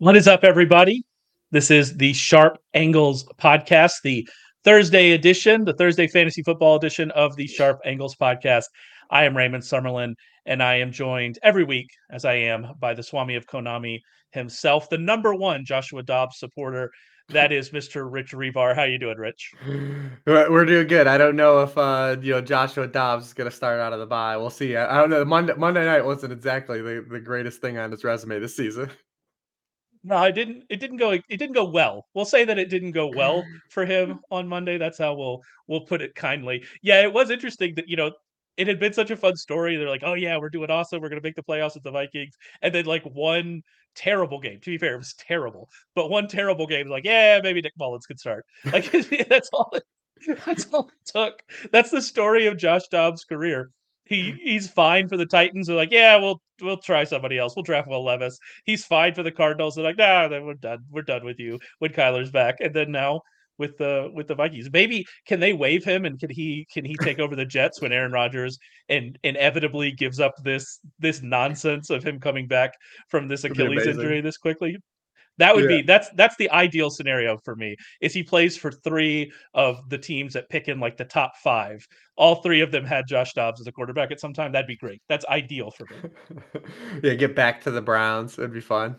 What is up, everybody? This is the Sharp Angles podcast, the Thursday edition, the Thursday fantasy football edition of the Sharp Angles podcast. I am Raymond Summerlin, and I am joined every week, as I am, by the Swami of Konami himself, the number one Joshua Dobbs supporter. That is Mr. Rich Rebar. How you doing, Rich? We're doing good. I don't know if Joshua Dobbs is going to start out of the bye. We'll see. I don't know. Monday night wasn't exactly the greatest thing on his resume this season. No, it didn't. It didn't go. It didn't go well. We'll say that it didn't go well for him on Monday. That's how we'll put it kindly. Yeah, it was interesting that it had been such a fun story. They're like, oh yeah, we're doing awesome. We're gonna make the playoffs with the Vikings, and then like one terrible game. To be fair, it was terrible, but one terrible game. Like, yeah, maybe Nick Mullins could start. Like that's all. That's all it took. That's the story of Josh Dobbs' career. He's fine for the Titans. They're like, yeah, we'll try somebody else. We'll draft Will Levis. He's fine for the Cardinals. They're like, nah, then we're done. We're done with you when Kyler's back. And then now with the Vikings, maybe can they waive him and can he take over the Jets when Aaron Rodgers and inevitably gives up this nonsense of him coming back from this Achilles injury this quickly? That would be that's the ideal scenario for me. Is he plays for three of the teams that pick in like the top five. All three of them had Josh Dobbs as a quarterback at some time. That'd be great. That's ideal for me. Yeah, get back to the Browns. It'd be fun.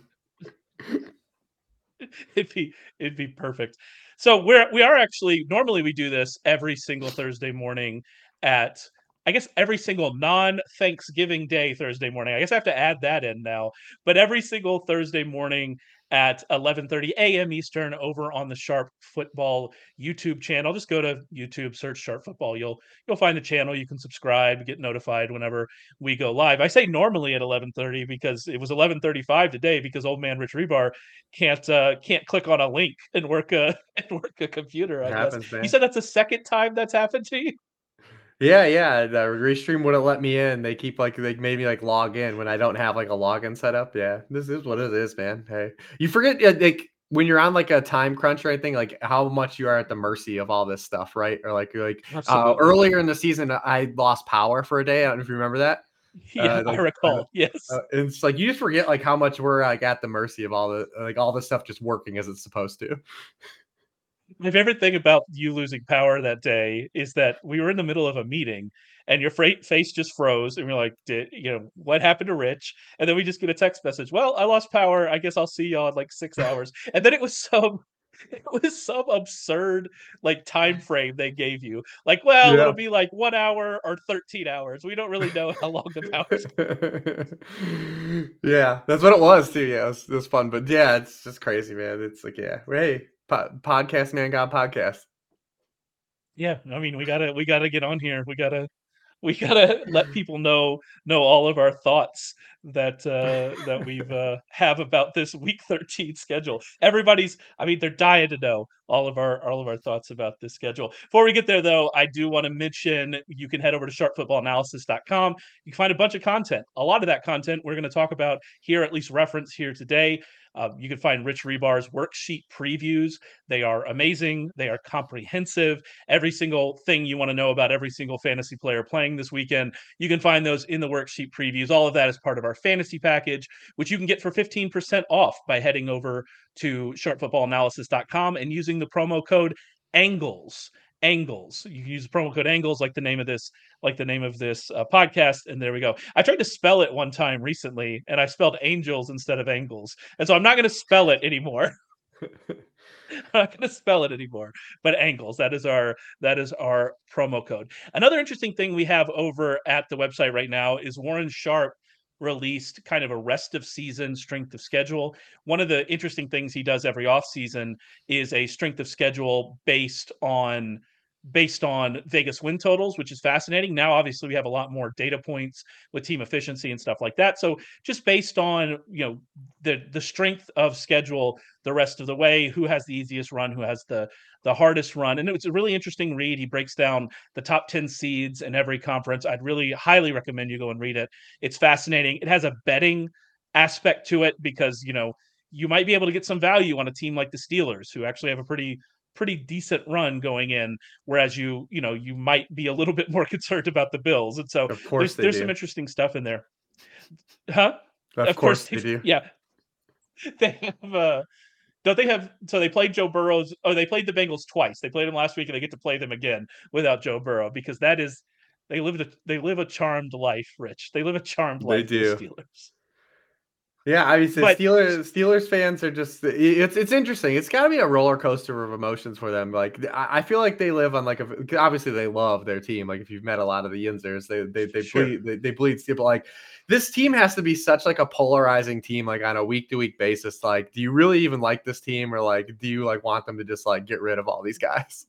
It'd be perfect. So we are actually normally we do this every single Thursday morning at I guess every single non-Thanksgiving Day Thursday morning. I guess I have to add that in now. But every single Thursday morning at 11:30 a.m. Eastern over on the Sharp Football YouTube channel. Just go to YouTube, search Sharp Football. You'll find the channel. You can subscribe, get notified whenever we go live. I say normally at 11:30 because it was 11:35 today because old man Rich Rebar can't click on a link and work a computer. I guess Happens, man. you said that's the second time that's happened to you. Yeah. The Restream wouldn't let me in. They keep they made me log in when I don't have a login set up. Yeah, this is what it is, man. Hey, you forget when you're on a time crunch or anything, how much you are at the mercy of all this stuff, right? Or earlier in the season, I lost power for a day. I don't know if you remember that. Yeah, I recall. Yes, it's you just forget how much we're at the mercy of all the stuff just working as it's supposed to. My favorite thing about you losing power that day is that we were in the middle of a meeting and your face just froze and we're like, what happened to Rich? And then we just get a text message. Well, I lost power. I guess I'll see y'all in 6 hours. And then it was some absurd time frame they gave you. It'll be 1 hour or 13 hours. We don't really know how long the power's Yeah, that's what it was too. Yeah, it was fun. But yeah, it's just crazy, man. It's hey, podcast man got podcast. Yeah, I mean, we gotta get on here. We gotta let people know all of our thoughts that we've have about this week 13 schedule. Everybody's, I mean, they're dying to know all of our thoughts about this schedule. Before we get there, though, I do want to mention you can head over to sharpfootballanalysis.com. You can find a bunch of content. A lot of that content we're going to talk about here, at least reference here today. You can find Rich Rebar's worksheet previews. They are amazing. They are comprehensive. Every single thing you want to know about every single fantasy player playing this weekend, you can find those in the worksheet previews. All of that is part of our fantasy package, which you can get for 15% off by heading over to sharpfootballanalysis.com and using the promo code ANGLES. Angles. You can use the promo code ANGLES like the name of this podcast, and there we go. I tried to spell it one time recently, and I spelled angels instead of angles, and so I'm not going to spell it anymore. I'm not going to spell it anymore, but angles. That is our promo code. Another interesting thing we have over at the website right now is Warren Sharp released kind of a rest of season strength of schedule. One of the interesting things he does every offseason is a strength of schedule based on Vegas win totals, which is fascinating. Now, obviously, we have a lot more data points with team efficiency and stuff like that. So just based on, the strength of schedule the rest of the way, who has the easiest run, who has the hardest run. And it's a really interesting read. He breaks down the top 10 seeds in every conference. I'd really highly recommend you go and read it. It's fascinating. It has a betting aspect to it because, you might be able to get some value on a team like the Steelers, who actually have a pretty decent run going in, whereas you might be a little bit more concerned about the Bills. And so of course there's some interesting stuff in there. Huh? Of course they do. Yeah. They have don't they have so they played Joe Burrow's oh they played the Bengals twice. They played them last week and they get to play them again without Joe Burrow because that is they live a charmed life, Rich. They live a charmed They life, those do. Steelers. Yeah, I mean, the But Steelers fans are just it's interesting. It's got to be a roller coaster of emotions for them. Like I feel like they live on like a obviously they love their team. Like if you've met a lot of the Yinzers, they sure. bleed they bleed steel. But like this team has to be such like a polarizing team, like on a week to week basis. Like, do you really even like this team, or like do you like want them to just like get rid of all these guys?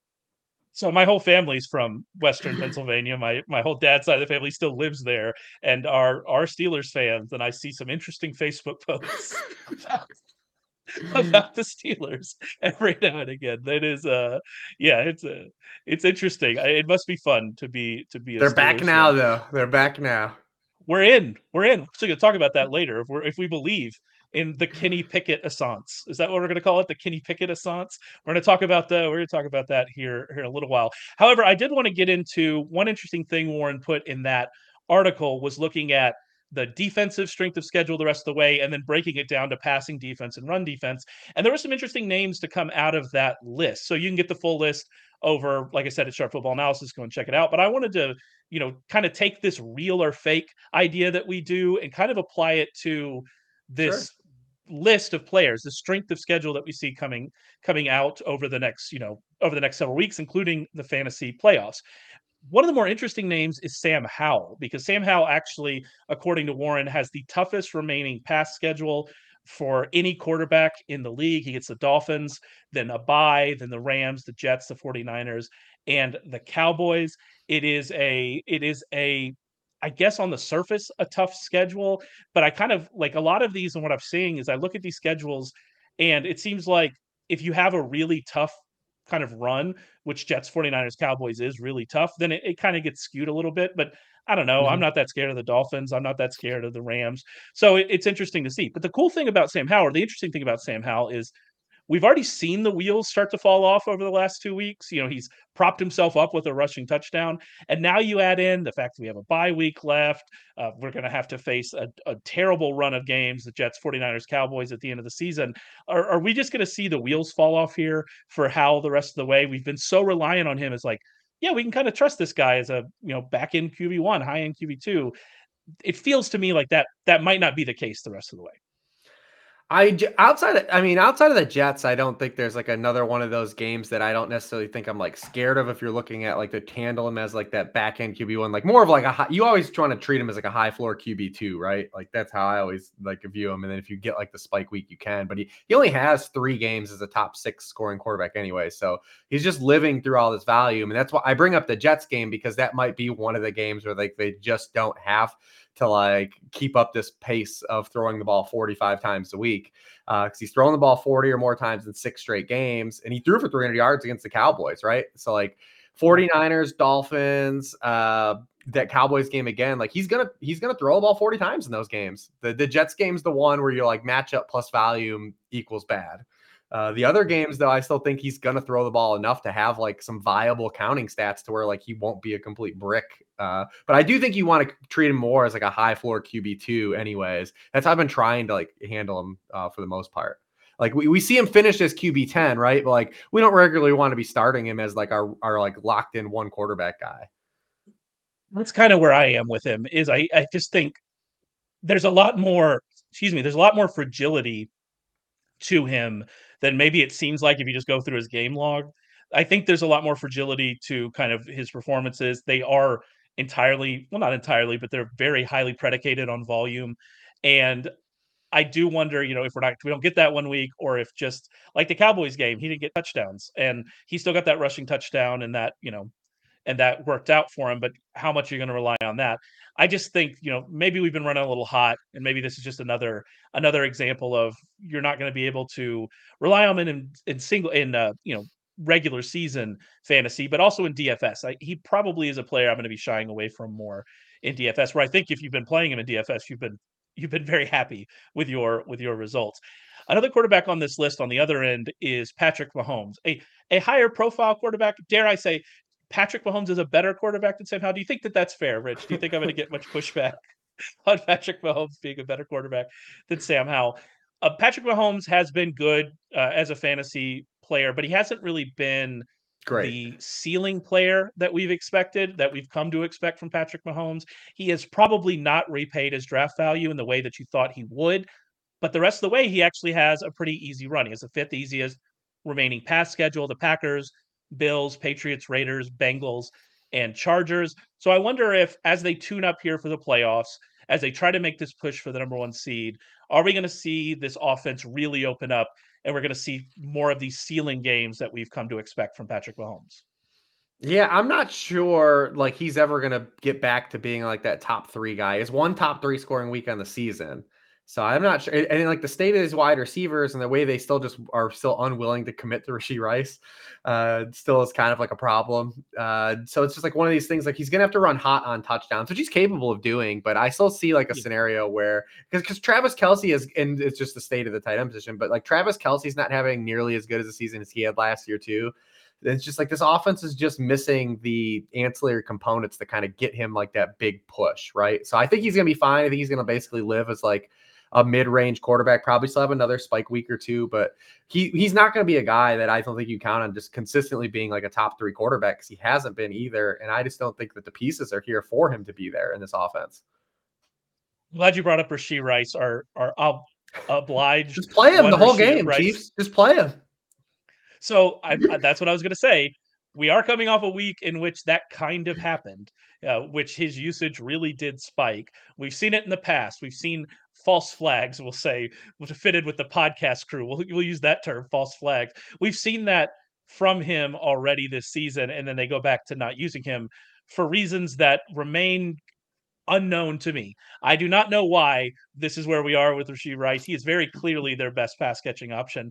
So my whole family's from Western Pennsylvania. My whole dad's side of the family still lives there and are Steelers fans. And I see some interesting Facebook posts about about the Steelers every now and again. That is, yeah, it's interesting. It must be fun to be a They're back Steelers now, fan. though. They're back now. We're in. We're in. So gonna talk about that later. If we believe in the Kenny Pickett assance, is that what we're gonna call it? The Kenny Pickett assance. We're gonna talk about that here in a little while. However, I did want to get into one interesting thing Warren put in that article was looking at the defensive strength of schedule the rest of the way and then breaking it down to passing defense and run defense. And there were some interesting names to come out of that list. So you can get the full list over, like I said, at Sharp Football Analysis. Go and check it out. But I wanted to kind of take this real or fake idea that we do and kind of apply it to Sure. this list of players, the strength of schedule that we see coming out over the next, over the next several weeks, including the fantasy playoffs. One of the more interesting names is Sam Howell, because Sam Howell actually, according to Warren, has the toughest remaining pass schedule for any quarterback in the league. He gets the Dolphins, then a bye, then the Rams, the Jets, the 49ers, and the Cowboys. It is a I guess on the surface a tough schedule, but I kind of like a lot of these and what I'm seeing is I look at these schedules and it seems like if you have a really tough kind of run, which Jets, 49ers, Cowboys is really tough, then it kind of gets skewed a little bit. But I don't know. I'm Mhm. not that scared of the Dolphins. I'm not that scared of the Rams. So it's interesting to see. But the cool thing about Sam Howell, the interesting thing about Sam Howell is we've already seen the wheels start to fall off over the last 2 weeks. He's propped himself up with a rushing touchdown. And now you add in the fact that we have a bye week left. We're going to have to face a terrible run of games, the Jets, 49ers, Cowboys at the end of the season. Are we just going to see the wheels fall off here for how the rest of the way? We've been so reliant on him as like, yeah, we can kind of trust this guy as a, back in QB1, high end QB2. It feels to me like that might not be the case the rest of the way. Outside of the Jets, I don't think there's like another one of those games that I don't necessarily think I'm like scared of. If you're looking at like the handle him as like that back end QB1, like more of like you always trying to treat him as like a high floor QB2, right? Like that's how I always like view him. And then if you get like the spike week, you can. But he only has 3 games as a top 6 scoring quarterback anyway, so he's just living through all this volume. And that's why I bring up the Jets game, because that might be one of the games where like they just don't have to like keep up this pace of throwing the ball 45 times a week, because he's throwing the ball 40 or more times in 6 straight games, and he threw for 300 yards against the Cowboys, right? So like 49ers, Dolphins, that Cowboys game again, like he's gonna throw the ball 40 times in those games. The Jets game's the one where you're like matchup plus volume equals bad. The other games, though, I still think he's going to throw the ball enough to have like some viable counting stats to where like he won't be a complete brick. But I do think you want to treat him more as like a high floor QB2 anyways. That's how I've been trying to like handle him for the most part. Like we see him finish as QB10, right? But like we don't regularly want to be starting him as like our like locked in one quarterback guy. That's kind of where I am with him is I just think there's a lot more, there's a lot more fragility to him than maybe it seems like if you just go through his game log. I think there's a lot more fragility to kind of his performances. They are entirely, well, not entirely, but they're very highly predicated on volume. And I do wonder, if we don't get that one week, or if just like the Cowboys game, he didn't get touchdowns and he still got that rushing touchdown and that worked out for him. But how much are you going to rely on that? I just think maybe we've been running a little hot, and maybe this is just another example of you're not going to be able to rely on him in single in regular season fantasy, but also in DFS. He probably is a player I'm going to be shying away from more in DFS. Where I think if you've been playing him in DFS, you've been very happy with your results. Another quarterback on this list on the other end is Patrick Mahomes, a higher profile quarterback. Dare I say, Patrick Mahomes is a better quarterback than Sam Howell. Do you think that that's fair, Rich? Do you think I'm going to get much pushback on Patrick Mahomes being a better quarterback than Sam Howell? Patrick Mahomes has been good as a fantasy player, but he hasn't really been Great. the ceiling player that we've expected, that we've come to expect from Patrick Mahomes. He has probably not repaid his draft value in the way that you thought he would, but the rest of the way, he actually has a pretty easy run. He has the fifth easiest remaining pass schedule: the Packers, Bills, Patriots, Raiders, Bengals, and Chargers. So I wonder if, as they tune up here for the playoffs, as they try to make this push for the number one seed, are we going to see this offense really open up, and we're going to see more of these ceiling games that we've come to expect from Patrick Mahomes? Yeah, I'm not sure like he's ever gonna get back to being like that top three guy. Is one top three scoring week on the season. So I'm not sure. And like the state of his wide receivers and the way they still just are still unwilling to commit to Rashee Rice, still is kind of like a problem. So it's just like one of these things like he's gonna have to run hot on touchdowns, which he's capable of doing. But I still see like a Yeah. scenario where because Travis Kelce is, and it's just the state of the tight end position, but like Travis Kelce's not having nearly as good as a season as he had last year too. It's just like this offense is just missing the ancillary components to kind of get him like that big push, right? So I think he's gonna be fine. I think he's gonna basically live as like a mid-range quarterback, probably still have another spike week or two, but he's not going to be a guy that I don't think you count on just consistently being like a top three quarterback, because he hasn't been either. And I just don't think that the pieces are here for him to be there in this offense. Glad you brought up Rashee Rice, our obliged Just play him one the whole Rashee game, Rice. Chiefs. Just play him. So that's what I was going to say. We are coming off a week in which that kind of happened, which his usage really did spike. We've seen it in the past. We've seen false flags, we'll say, which fitted with the podcast crew. We'll use that term, false flags. We've seen that from him already this season, and then they go back to not using him for reasons that remain unknown to me. I do not know why this is where we are with Rashee Rice. He is very clearly their best pass catching option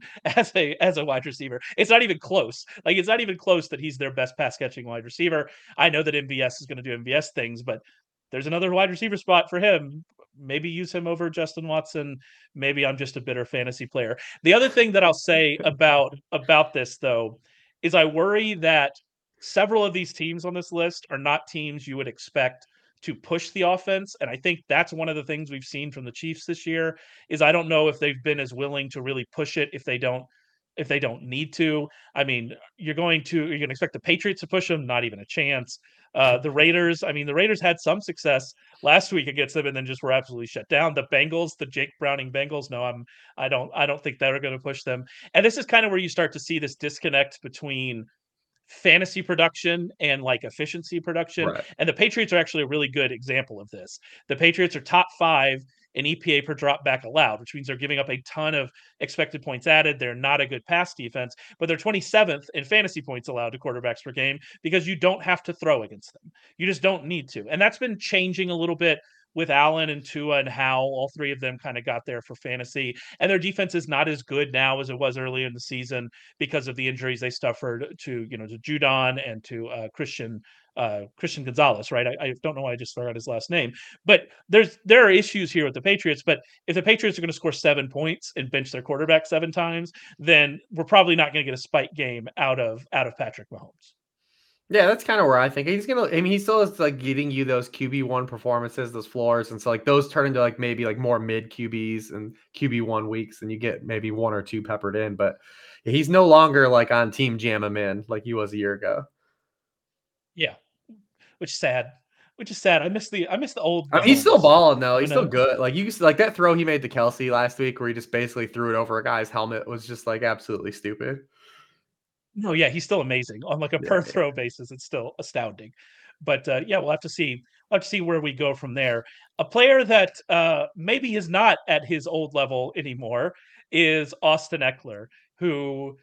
as a wide receiver. It's not even close. Like, it's not even close that he's their best pass catching wide receiver. I know that MVS is going to do MVS things, but there's another wide receiver spot for him. Maybe use him over Justin Watson. Maybe I'm just a bitter fantasy player. The other thing that I'll say about this though is I worry that several of these teams on this list are not teams you would expect to push the offense. And I think that's one of the things we've seen from the Chiefs this year is I don't know if they've been as willing to really push it if they don't need to. I mean, you're going to expect the Patriots to push them, not even a chance. The Raiders, I mean, the Raiders had some success last week against them and then just were absolutely shut down. The Bengals, the Jake Browning Bengals, no, I don't think they're going to push them. And this is kind of where you start to see this disconnect between fantasy production and like efficiency production. Right. And the Patriots are actually a really good example of this. The Patriots are top 5 in EPA per drop back allowed, which means they're giving up a ton of expected points added. They're not a good pass defense, but they're 27th in fantasy points allowed to quarterbacks per game because you don't have to throw against them. You just don't need to. And that's been changing a little bit with Allen and Tua and Howell. All three of them kind of got there for fantasy. And their defense is not as good now as it was early in the season because of the injuries they suffered to, to Judon and to Christian Gonzalez, right? I don't know why I just forgot his last name, but there are issues here with the Patriots. But if the Patriots are going to score 7 points and bench their quarterback 7 times, then we're probably not going to get a spike game out of Patrick Mahomes. Yeah, that's kind of where I think he's gonna. I mean, he still is like getting you those QB1 performances, those floors, and so like those turn into like maybe like more mid QBs and QB1 weeks, and you get maybe 1 or 2 peppered in. But he's no longer like on Team Jam him in like he was a year ago. Yeah, which is sad. Which is sad. I miss the old I mean, he's still Mahomes. balling though. He's When still good. Like you like that throw he made to Kelce last week, where he just basically threw it over a guy's helmet, was just like absolutely stupid. No, yeah, he's still amazing on like a Yeah, per throw basis. It's still astounding. But yeah, we'll have to see. We'll have to see where we go from there. A player that maybe is not at his old level anymore is Austin Eckler, who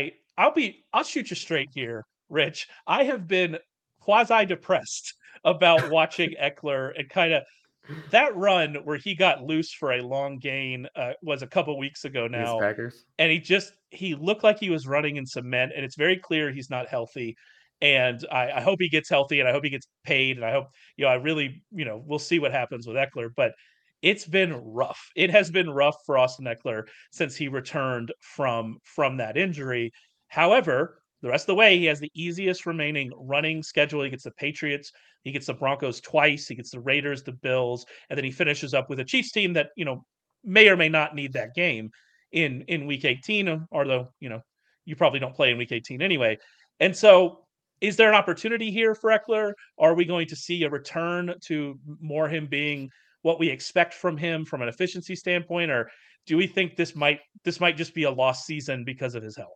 I'll shoot you straight here, Rich. I have been quasi depressed about watching Eckler and kind of that run where he got loose for a long gain was a couple weeks ago against now, Packers. and he looked like he was running in cement, and it's very clear he's not healthy. And I hope he gets healthy, and I hope he gets paid, and I hope I really we'll see what happens with Eckler, but it's been rough. It has been rough for Austin Eckler since he returned from that injury. However, the rest of the way, he has the easiest remaining running schedule. He gets the Patriots, he gets the Broncos twice, he gets the Raiders, the Bills, and then he finishes up with a Chiefs team that may or may not need that game in week 18, although, you probably don't play in week 18 anyway. And so is there an opportunity here for Eckler? Are we going to see a return to more him being what we expect from him from an efficiency standpoint, or do we think this might just be a lost season because of his health?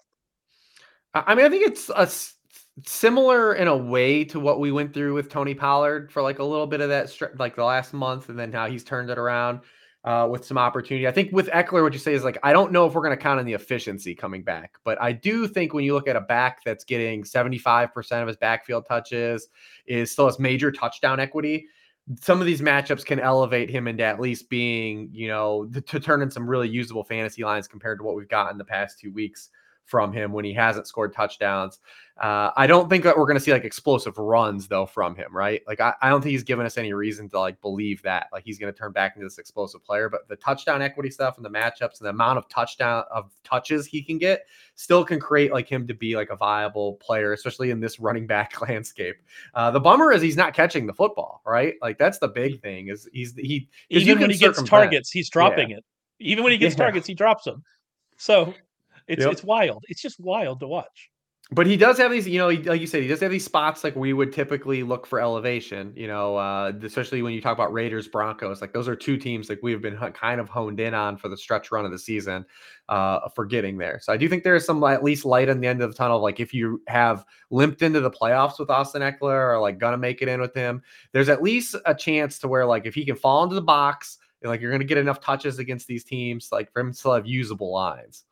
I mean, I think it's similar in a way to what we went through with Tony Pollard for like a little bit of that, like the last month, and then how he's turned it around with some opportunity. I think with Eckler, what you say is like, I don't know if we're going to count on the efficiency coming back, but I do think when you look at a back that's getting 75% of his backfield touches, still has major touchdown equity. Some of these matchups can elevate him into at least being, to turn in some really usable fantasy lines compared to what we've gotten the past 2 weeks from him when he hasn't scored touchdowns. I don't think that we're going to see like explosive runs though from him, right? Like I don't think he's given us any reason to like believe that like he's going to turn back into this explosive player. But the touchdown equity stuff and the matchups and the amount of touches he can get still can create like him to be like a viable player, especially in this running back landscape. The bummer is he's not catching the football, right? Like that's the big thing is even when he gets targets, he's dropping it. Even when he gets Yeah. targets, he drops them. So Yep. it's wild. It's just wild to watch. But he does have these, like you said, he does have these spots like we would typically look for elevation, especially when you talk about Raiders, Broncos. Like those are two teams like we've been kind of honed in on for the stretch run of the season for getting there. So I do think there's some at least light on the end of the tunnel. Like if you have limped into the playoffs with Austin Eckler or like gonna make it in with him, there's at least a chance to where like if he can fall into the box, like you're going to get enough touches against these teams, like for him to still have usable lines.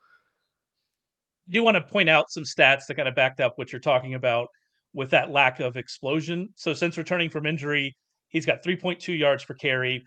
I do want to point out some stats that kind of backed up what you're talking about with that lack of explosion. So since returning from injury, he's got 3.2 yards per carry.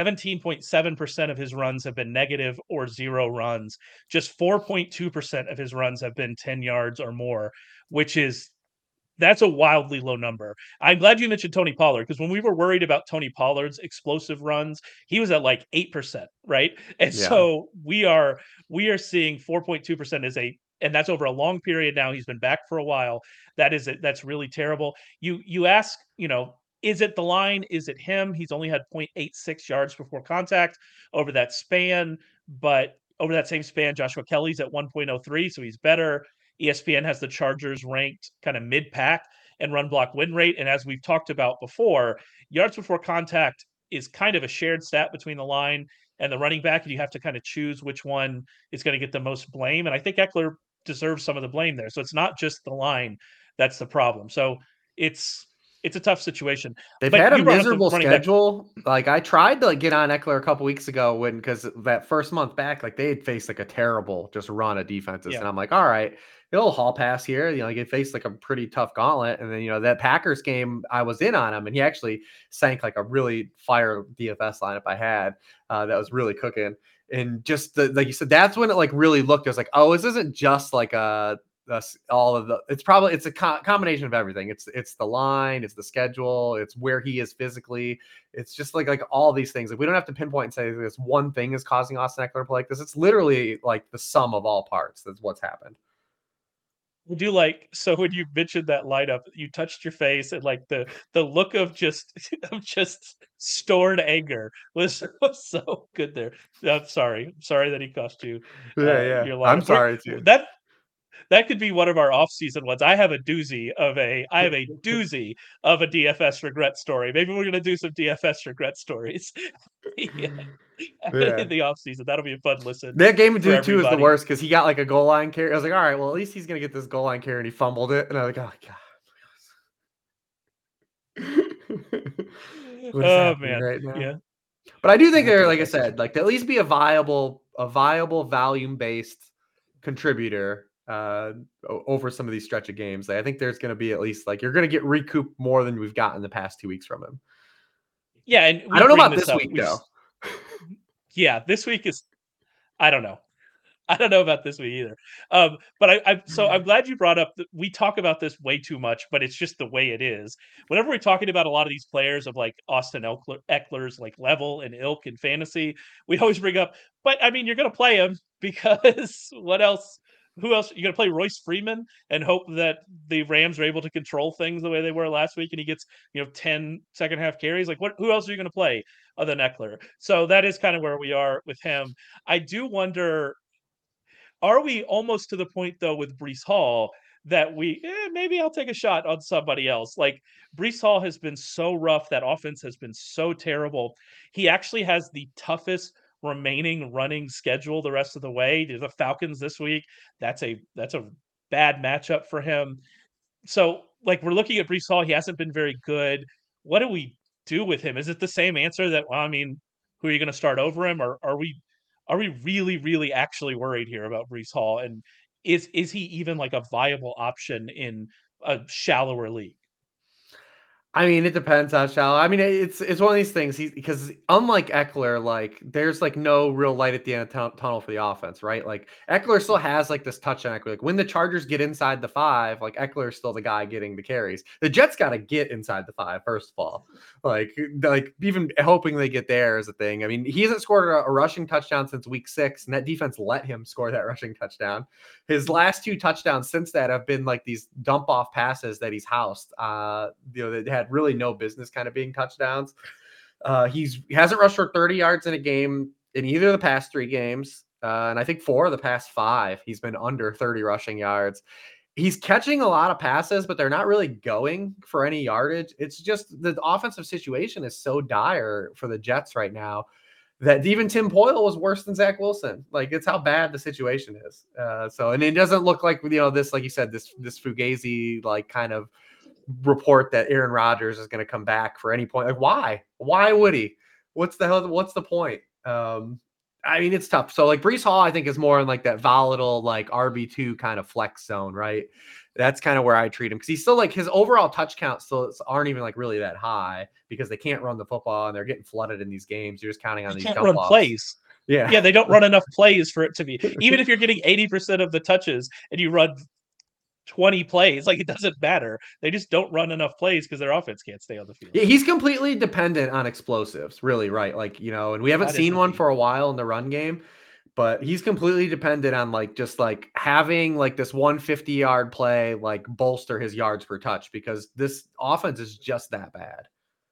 17.7% of his runs have been negative or 0 runs. Just 4.2% of his runs have been 10 yards or more, that's a wildly low number. I'm glad you mentioned Tony Pollard because when we were worried about Tony Pollard's explosive runs, he was at like 8%, right? And so we are seeing 4.2% and that's over a long period now. He's been back for a while. That's really terrible. You ask, is it the line? Is it him? He's only had 0.86 yards before contact over that span, but over that same span, Joshua Kelly's at 1.03, so he's better. ESPN has the Chargers ranked kind of mid-pack and run block win rate. And as we've talked about before, yards before contact is kind of a shared stat between the line and the running back, and you have to kind of choose which one is going to get the most blame. And I think Eckler deserves some of the blame there. So it's not just the line that's the problem. So it's a tough situation. They've had a miserable schedule. Like I tried to like get on Eckler a couple weeks ago because that first month back, like they had faced like a terrible just run of defenses. And I'm like, all right, it'll hall pass here. Like it faced like a pretty tough gauntlet. And then, that Packers game, I was in on him and he actually sank like a really fire DFS lineup I had that was really cooking. And just like you said, that's when it like really looked. It was like, oh, this isn't just like it's a combination of everything. It's the line, it's the schedule, it's where he is physically. It's just like all these things. Like we don't have to pinpoint and say this one thing is causing Austin Eckler to play like this. It's literally like the sum of all parts. That's what's happened. Would you so when you mentioned that lineup, you touched your face and like the look of just stored anger was so good there. I'm sorry that he cost you. Yeah. Your lineup. I'm sorry too. That could be one of our off-season ones. I have a doozy of a DFS regret story. Maybe we're gonna do some DFS regret stories. In the off-season. That'll be a fun listen. That game of Dude 2 is the worst because he got like a goal line carry. I was like, all right, well, at least he's gonna get this goal line carry, and he fumbled it. And I was like, oh god. Oh man. Right now? Yeah. But I do think they're, like I said, like to at least be a viable volume-based contributor over some of these stretch of games. I think there's going to be at least like you're going to get recouped more than we've gotten the past 2 weeks from him. Yeah, and I don't know about this week though. Yeah, this week is I don't know. I don't know about this week either. But I'm glad you brought up that we talk about this way too much, but it's just the way it is. Whenever we're talking about a lot of these players of like Austin Eckler's like level and ilk and fantasy, we always bring up, but I mean, you're going to play him because what else who else? You going to play Royce Freeman and hope that the Rams are able to control things the way they were last week, and he gets 10 second half carries? Like, what? Who else are you going to play other than Eckler? So that is kind of where we are with him. I do wonder, are we almost to the point though with Breece Hall that maybe I'll take a shot on somebody else? Like, Breece Hall has been so rough. That offense has been so terrible. He actually has the toughest remaining running schedule the rest of the way. The Falcons this week. That's a bad matchup for him. So, like, we're looking at Breece Hall. He hasn't been very good. What do we do with him? Is it the same answer that, well, I mean, who are you going to start over him, or are we really, really actually worried here about Breece Hall? And is he even like a viable option in a shallower league? I mean, it depends how shallow. I mean, it's one of these things. Because unlike Eckler, like there's like no real light at the end of tunnel for the offense, right? Like Eckler still has like this touchdown equity. Like when the Chargers get inside the 5, like Eckler's still the guy getting the carries. The Jets got to get inside the 5 first of all. Like even hoping they get there is a thing. I mean, he hasn't scored a rushing touchdown since week 6, and that defense let him score that rushing touchdown. His last 2 touchdowns since that have been like these dump off passes that he's housed. That had really no business kind of being touchdowns. He hasn't rushed for 30 yards in a game in either of the past 3 games. And I think 4 of the past 5, he's been under 30 rushing yards. He's catching a lot of passes, but they're not really going for any yardage. It's just the offensive situation is so dire for the Jets right now that even Tim Boyle was worse than Zach Wilson. Like, it's how bad the situation is. And it doesn't look like, this, like you said, this Fugazi, like, kind of report that Aaron Rodgers is going to come back for any point. Like, why would he? What's the point? I mean, it's tough. So like Breece Hall, I think is more in like that volatile, like RB2 kind of flex zone, right? That's kind of where I treat him, because he's still like his overall touch counts still aren't even like really that high because they can't run the football and they're getting flooded in these games. You're just counting on these Can't dump run offs. plays. Yeah. Yeah, they don't run enough plays for it to be. Even if you're getting 80% of the touches and you run 20 plays, like, it doesn't matter. They just don't run enough plays because their offense can't stay on the field. Yeah, he's completely dependent on explosives, really, right? Like, and we haven't seen one for a while in the run game, but he's completely dependent on like just like having like this 150-yard play like bolster his yards per touch, because this offense is just that bad.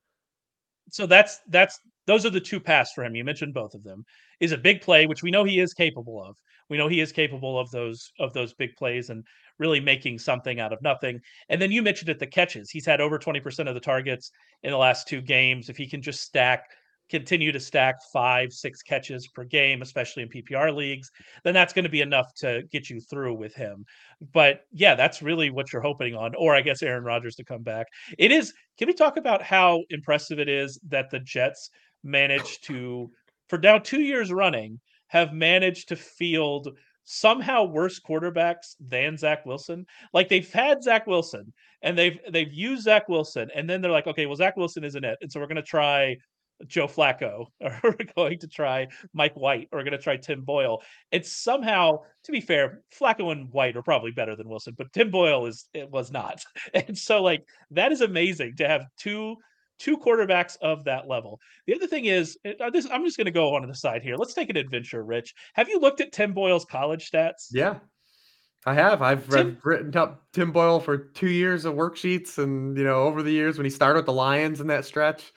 So those are the 2 paths for him. You mentioned both of them. Is a big play, which we know he is capable of. We know he is capable of those big plays and really making something out of nothing. And then you mentioned it, the catches. He's had over 20% of the targets in the last 2 games. If he can just continue to stack 5, 6 catches per game, especially in PPR leagues, then that's going to be enough to get you through with him. But yeah, that's really what you're hoping on. Or I guess Aaron Rodgers to come back. It is. Can we talk about how impressive it is that the Jets managed to, for now 2 years running, have managed to field somehow worse quarterbacks than Zach Wilson? Like, they've had Zach Wilson and they've used Zach Wilson, and then they're like, okay, well, Zach Wilson isn't it, and so we're going to try Joe Flacco, or we're going to try Mike White, or we're going to try Tim Boyle. It's somehow, to be fair, Flacco and White are probably better than Wilson, but Tim Boyle was not. And so, like, that is amazing to have two quarterbacks of that level. The other thing is, I'm just going to go on the side here. Let's take an adventure, Rich. Have you looked at Tim Boyle's college stats? Yeah, I have. I've written up Tim Boyle for 2 years of worksheets, and over the years when he started with the Lions in that stretch.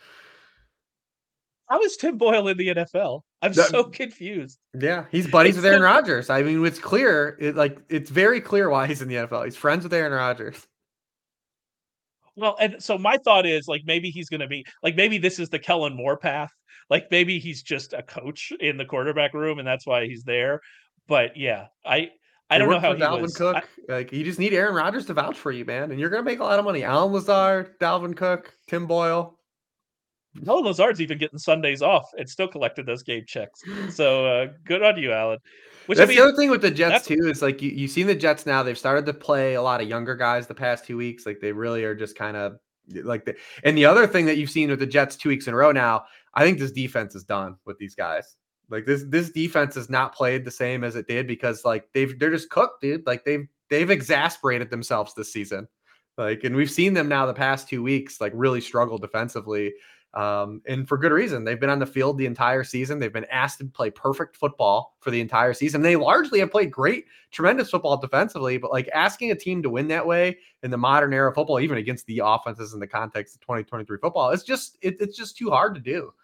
How is Tim Boyle in the NFL? I'm so confused. Yeah, he's buddies with Aaron Rodgers. I mean, it's clear. It's very clear why he's in the NFL. He's friends with Aaron Rodgers. Well, and so my thought is, like, maybe he's going to be like, maybe this is the Kellen Moore path. Like, maybe he's just a coach in the quarterback room, and that's why he's there. But yeah, I don't know how he Dalvin was. Cook. You just need Aaron Rodgers to vouch for you, man, and you're going to make a lot of money. Allen Lazard, Dalvin Cook, Tim Boyle. No, Lazard's even getting Sundays off and still collected those game checks. So good on you, Alan. That's the other thing with the Jets too, is like you've seen the Jets now. They've started to play a lot of younger guys the past 2 weeks. Like, they really are just kind of like and the other thing that you've seen with the Jets 2 weeks in a row now, I think this defense is done with these guys. Like, this defense has not played the same as it did, because like they're just cooked, dude. Like, they've exasperated themselves this season. Like, and we've seen them now the past 2 weeks like really struggle defensively. And for good reason. They've been on the field the entire season. They've been asked to play perfect football for the entire season. They largely have played great, tremendous football defensively, but like asking a team to win that way in the modern era of football, even against the offenses in the context of 2023 football, it's just too hard to do.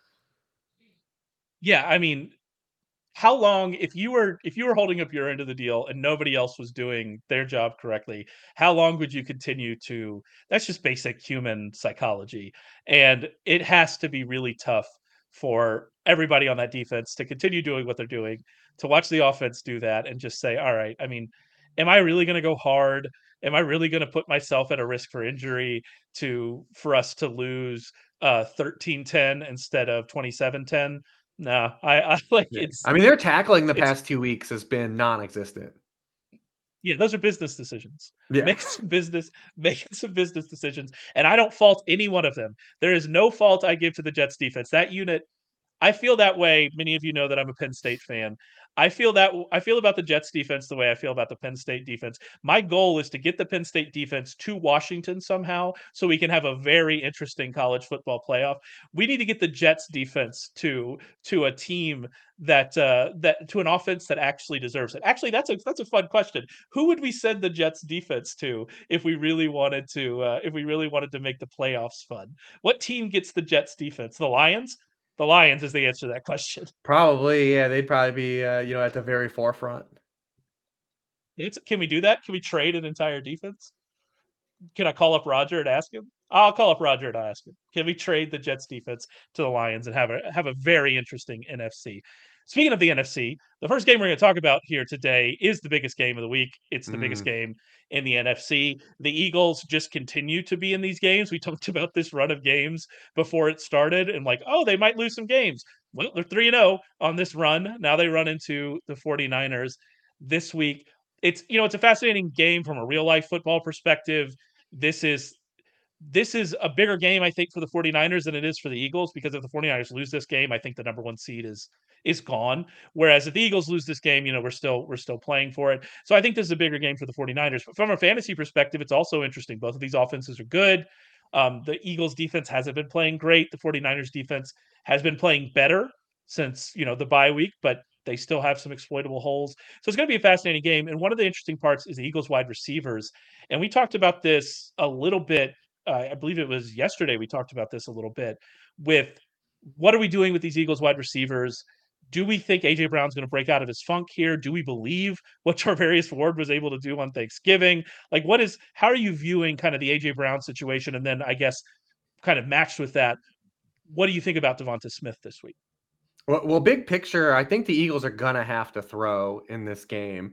Yeah, I mean, how long if you were holding up your end of the deal and nobody else was doing their job correctly, how long would you continue to that's just basic human psychology, and it has to be really tough for everybody on that defense to continue doing what they're doing, to watch the offense do that and just say, "All right, I mean, am I really gonna go hard? Am I really gonna put myself at a risk for injury for us to lose, 13-10 instead of 27-10?" No, I like, Yeah. it's I mean, their tackling the it's past 2 weeks has been non-existent. yeah, those are business decisions. Yeah. Making some business decisions, and I don't fault any one of them. There is no fault I give to the Jets defense. That unit I feel that way. Many of you know that I'm a Penn State fan. I feel about the Jets defense the way I feel about the Penn State defense. My goal is to get the Penn State defense to Washington somehow so we can have a very interesting college football playoff. We need to get the Jets defense to a team that to an offense that actually deserves it. Actually, that's a fun question. Who would we send the Jets defense to if we really wanted to make the playoffs fun? What team gets the Jets defense? The Lions? The Lions is the answer to that question. Probably, yeah, they'd probably be, at the very forefront. Can we do that? Can we trade an entire defense? Can I call up Roger and ask him? I'll call up Roger and ask him. Can we trade the Jets defense to the Lions and have a very interesting NFC? Speaking of the NFC, the first game we're going to talk about here today is the biggest game of the week. It's the biggest Mm. game in the NFC. The Eagles just continue to be in these games. We talked about this run of games before it started and like, oh, they might lose some games. Well, they're 3-0 on this run. Now they run into the 49ers this week. It's a fascinating game from a real life football perspective. This is this is a bigger game, I think, for the 49ers than it is for the Eagles, because if the 49ers lose this game, I think the number one seed is gone. Whereas if the Eagles lose this game, we're still playing for it. So I think this is a bigger game for the 49ers. But from a fantasy perspective, it's also interesting. Both of these offenses are good. The Eagles defense hasn't been playing great. The 49ers defense has been playing better since, the bye week, but they still have some exploitable holes. So it's going to be a fascinating game. And one of the interesting parts is the Eagles wide receivers. And we talked about this a little bit. I believe it was yesterday we talked about this a little bit with what are we doing with these Eagles wide receivers? Do we think AJ Brown's going to break out of his funk here? Do we believe what Charvarius Ward was able to do on Thanksgiving? Like, how are you viewing kind of the AJ Brown situation? And then I guess kind of matched with that, what do you think about Devonta Smith this week? Well, big picture, I think the Eagles are gonna have to throw in this game.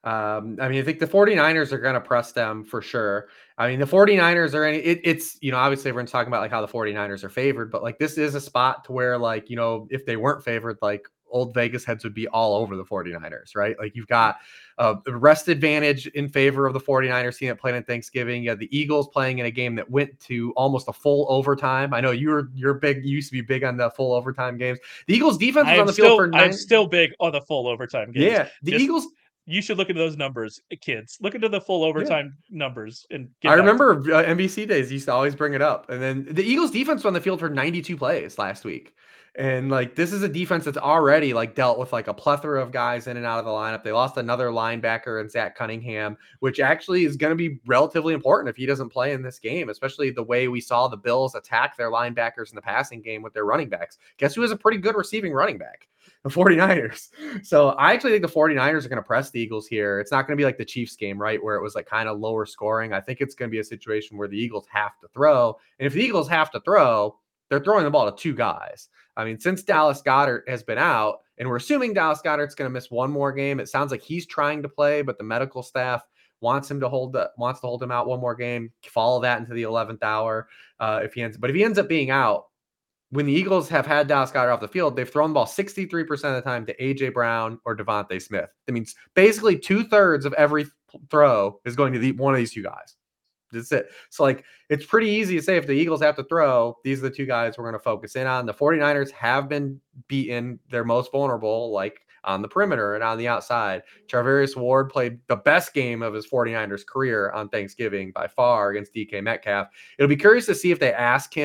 I mean, I think the 49ers are gonna press them for sure. I mean, the 49ers are it's, obviously everyone's talking about like how the 49ers are favored, but like this is a spot to where like, if they weren't favored, like old Vegas heads would be all over the 49ers, right? Like you've got the rest advantage in favor of the 49ers team that played on Thanksgiving. You had the Eagles playing in a game that went to almost a full overtime. I know you used to be big on the full overtime games. The Eagles defense was on the field for I am 9. still big on the full overtime games. Yeah, the Just Eagles. you should look into those numbers, kids. Look into the full Yeah. overtime numbers and I get back to remember NBC days used to always bring it up. And then the Eagles defense was on the field for 92 plays last week. And like this is a defense that's already like dealt with like a plethora of guys in and out of the lineup. They lost another linebacker in Zach Cunningham, which actually is going to be relatively important if he doesn't play in this game, especially the way we saw the Bills attack their linebackers in the passing game with their running backs. Guess who has a pretty good receiving running back? The 49ers. So I actually think the 49ers are going to press the Eagles here. It's not going to be like the Chiefs game, right? Where it was like kind of lower scoring. I think it's going to be a situation where the Eagles have to throw. And if the Eagles have to throw, they're throwing the ball to two guys. I mean, since Dallas Goedert has been out, and we're assuming Dallas Goedert's going to miss one more game, it sounds like he's trying to play, but the medical staff wants to hold him out one more game. Follow that into the 11th hour if he ends up being out. When the Eagles have had Dallas Goedert off the field, they've thrown the ball 63% of the time to A.J. Brown or Devontae Smith. That means basically 2/3 of every throw is going to one of these two guys. That's it. So, like, it's pretty easy to say if the Eagles have to throw, these are the two guys we're going to focus in on. The 49ers have been beaten. They're most vulnerable, like on the perimeter and on the outside. Charvarius Ward played the best game of his 49ers career on Thanksgiving by far against DK Metcalf. It'll be curious to see if they ask him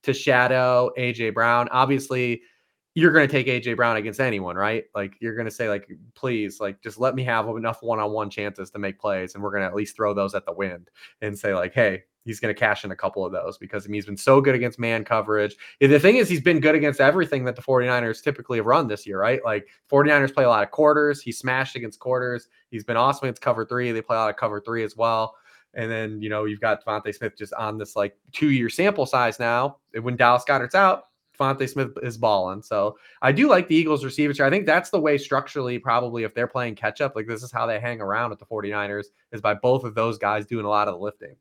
to shadow AJ Brown. Obviously, you're going to take AJ Brown against anyone, right? Like you're going to say like, please, like just let me have enough one-on-one chances to make plays. And we're going to at least throw those at the wind and say like, hey, he's going to cash in a couple of those because he's been so good against man coverage. And the thing is, he's been good against everything that the 49ers typically have run this year, right? Like 49ers play a lot of quarters. He smashed against quarters. He's been awesome against cover three. They play a lot of cover three as well. And then, you've got DeVonta Smith just on this like 2-year sample size now. When Dallas Goedert's out, DeVonta Smith is balling. So I do like the Eagles receivers. I think that's the way structurally, probably if they're playing catch up, like this is how they hang around with the 49ers is by both of those guys doing a lot of the lifting.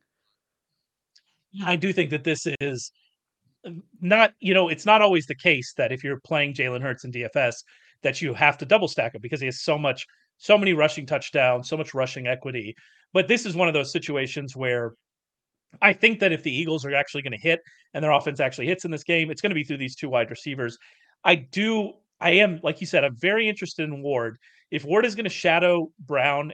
I do think that this is not, it's not always the case that if you're playing Jalen Hurts in DFS that you have to double stack him because he has so many rushing touchdowns, so much rushing equity. But this is one of those situations where I think that if the Eagles are actually going to hit and their offense actually hits in this game, it's going to be through these two wide receivers. I am, like you said, I'm very interested in Ward. If Ward is going to shadow Brown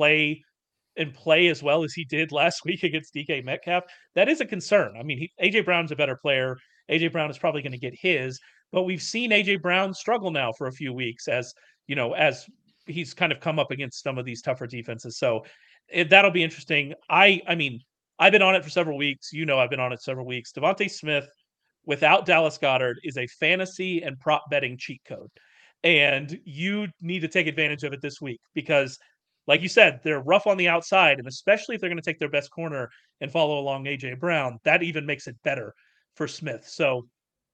and play as well as he did last week against DK Metcalf, that is a concern. I mean, AJ Brown's a better player. AJ Brown is probably going to get his, but we've seen AJ Brown struggle now for a few weeks as he's kind of come up against some of these tougher defenses. So that'll be interesting. I mean, I've been on it for several weeks. I've been on it several weeks. DeVonta Smith without Dallas Goedert is a fantasy and prop betting cheat code. And you need to take advantage of it this week because like you said, they're rough on the outside, and especially if they're going to take their best corner and follow along AJ Brown, that even makes it better for Smith. So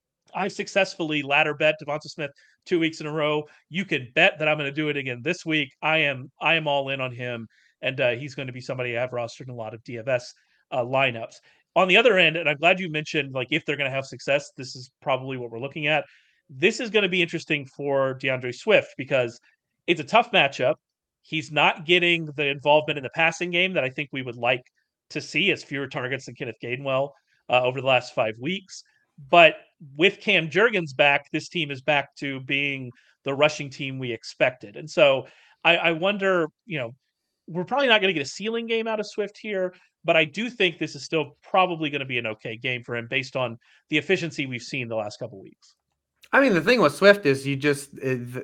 I successfully ladder bet DeVonta Smith 2 weeks in a row. You can bet that I'm going to do it again this week. I am all in on him, and he's going to be somebody I've rostered in a lot of DFS lineups. On the other end, and I'm glad you mentioned like if they're going to have success, this is probably what we're looking at. This is going to be interesting for DeAndre Swift because it's a tough matchup. He's not getting the involvement in the passing game that I think we would like to see as fewer targets than Kenneth Gainwell over the last 5 weeks. But with Cam Jurgens back, this team is back to being the rushing team we expected. And so I wonder, we're probably not going to get a ceiling game out of Swift here, but I do think this is still probably going to be an okay game for him based on the efficiency we've seen the last couple of weeks. I mean, the thing with Swift is you just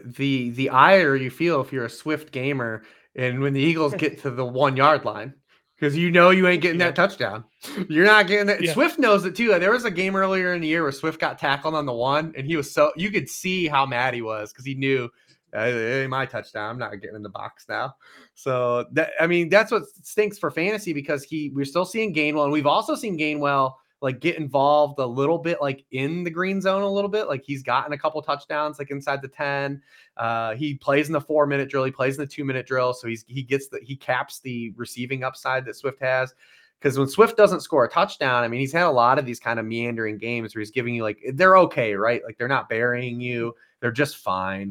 the ire you feel if you're a Swift gamer, and when the Eagles get to the 1 yard line, because you ain't getting that touchdown. You're not getting that. Yeah. Swift knows it too. There was a game earlier in the year where Swift got tackled on the 1, and he was you could see how mad he was because he knew, hey, my touchdown. I'm not getting in the box now. So that's what stinks for fantasy because we're still seeing Gainwell, and we've also seen Gainwell like get involved a little bit, like in the green zone a little bit. Like he's gotten a couple touchdowns, like inside the 10. He plays in the 4-minute drill. He plays in the 2-minute drill. So he caps the receiving upside that Swift has. Because when Swift doesn't score a touchdown, I mean, he's had a lot of these kind of meandering games where he's giving you like, they're okay, right? Like they're not burying you. They're just fine.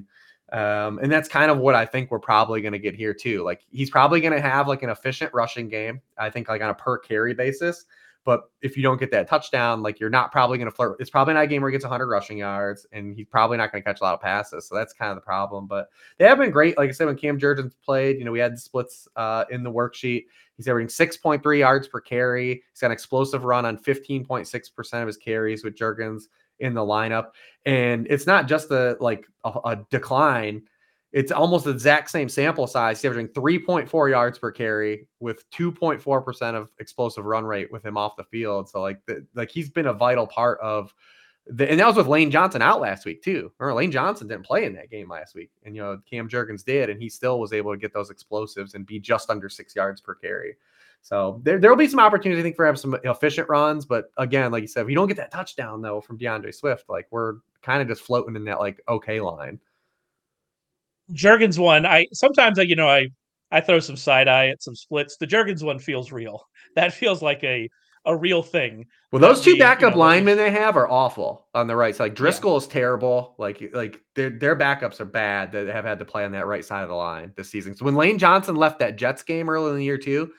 And that's kind of what I think we're probably going to get here too. Like he's probably going to have like an efficient rushing game. I think like on a per carry basis. But if you don't get that touchdown, like you're not probably going to flirt. It's probably not a game where he gets 100 rushing yards, and he's probably not going to catch a lot of passes. So that's kind of the problem. But they have been great. Like I said, when Cam Jurgens played, we had the splits in the worksheet. He's averaging 6.3 yards per carry. He's got an explosive run on 15.6% of his carries with Jurgens in the lineup. And it's not just a decline. It's almost the exact same sample size. He's averaging 3.4 yards per carry with 2.4% of explosive run rate with him off the field. So like he's been a vital part of and that was with Lane Johnson out last week too. Remember, Lane Johnson didn't play in that game last week, and Cam Jurgens did, and he still was able to get those explosives and be just under 6 yards per carry. So there'll be some opportunity, I think, for having some efficient runs. But again, like you said, if you don't get that touchdown though from DeAndre Swift, like we're kind of just floating in that like okay line. Jurgens one, I throw some side eye at some splits. The Jurgens one feels real. That feels like a real thing. Well, those two backup linemen they have are awful on the right side. Like Driscoll is terrible. Like their backups are bad that have had to play on that right side of the line this season. So when Lane Johnson left that Jets game early in the year too,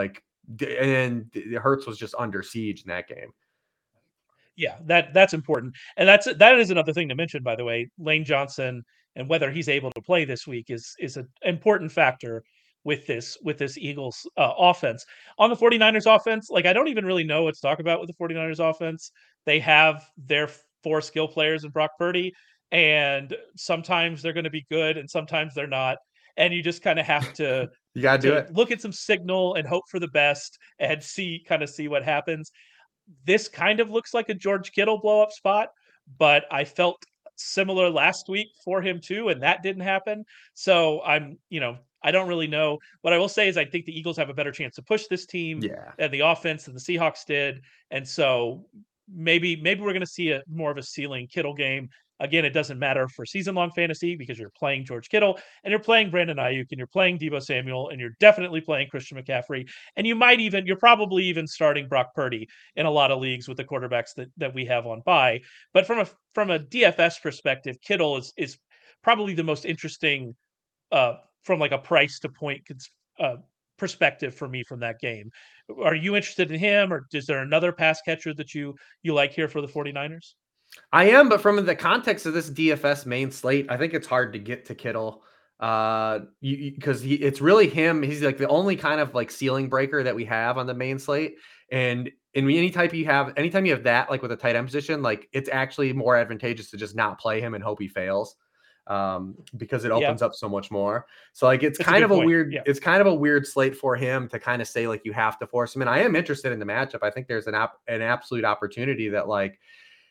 and Hurts was just under siege in that game. Yeah, that's important. And that is another thing to mention, by the way. Lane Johnson and whether he's able to play this week is an important factor with this Eagles offense. On the 49ers offense, like I don't even really know what to talk about with the 49ers offense. they have their four skill players in Brock Purdy, and sometimes they're going to be good and sometimes they're not. And you just kind of have You gotta do to it. look at some signal and hope for the best and see what happens. This kind of looks like a George Kittle blow up spot, but I felt similar last week for him too, and that didn't happen. So I don't really know. What I will say is I think the Eagles have a better chance to push this team Yeah. and the offense than the Seahawks did. And so maybe we're going to see a more of a ceiling Kittle game. Again, it doesn't matter for season long fantasy because you're playing George Kittle and you're playing Brandon Ayuk and you're playing Deebo Samuel and you're definitely playing Christian McCaffrey. And you're probably even starting Brock Purdy in a lot of leagues with the quarterbacks that we have on bye. But from a DFS perspective, Kittle is probably the most interesting from like a price to point uh, perspective for me from that game. Are you interested in him, or is there another pass catcher that you like here for the 49ers? I am, but from the context of this DFS main slate, I think it's hard to get to Kittle. Because it's really him. He's like the only kind of like ceiling breaker that we have on the main slate. And anytime you have that, like with a tight end position, like it's actually more advantageous to just not play him and hope he fails. Because it Yeah, opens up so much more. So like it's a good point. Yeah, it's kind of a weird slate for him to kind of say like you have to force him. And I am interested in the matchup. I think there's an absolute opportunity that like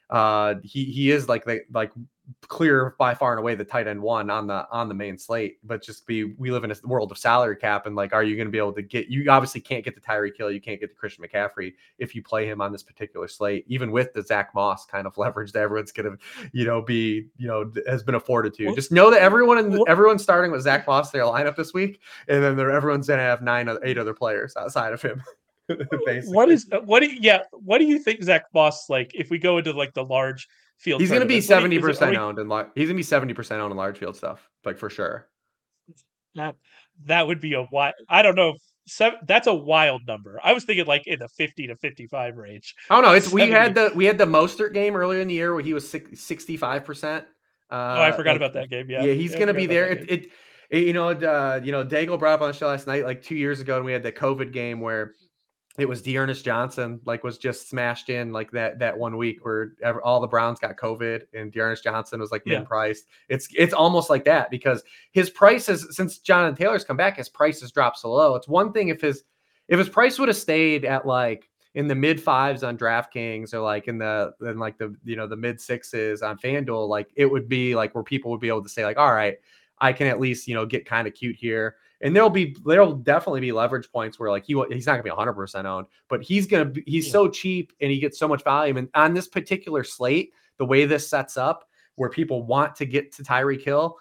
he is like clear by far and away the tight end one on the main slate, but we live in a world of salary cap, and like, are you going to be able to you obviously can't get the Tyreek Hill, you can't get the Christian McCaffrey if you play him on this particular slate, even with the Zach Moss kind of leverage that everyone's going to be has been afforded to. well, Just know that well, everyone's starting with Zach Moss in their lineup this week, and then everyone's going to have 8 other players outside of him. what Basically, is what do you think Zach Moss, like if we go into like the large field he's going to be tournaments, what do you, is it, are 70% we owned, and he's going to be 70% owned in large field stuff, like for sure. that that would be a wild, I don't know, that's a wild number. I was thinking like in the 50 to 55 range, Oh no, but it's 70. we had the Mostert game earlier in the year where he was 65%. Oh, I forgot Like about that game. Yeah, yeah, he's yeah, I gonna forgot be about there. that game. Daigle brought up on the show last night, like 2 years ago, and we had the COVID game where it was Dearness Johnson, like was just smashed in like that one week where all the Browns got COVID and Dearness Johnson was like min Yeah, priced. It's almost like that because his prices since Jonathan Taylor's come back, his prices dropped so low. It's one thing if his price would have stayed at like in the mid fives on DraftKings or like in the mid sixes on FanDuel, like it would be like where people would be able to say like, all right, I can at least get kind of cute here. And there'll definitely be leverage points where like he's not gonna be 100% owned, but he's yeah, so cheap and he gets so much volume. And on this particular slate, the way this sets up, where people want to get to Tyreek Hill,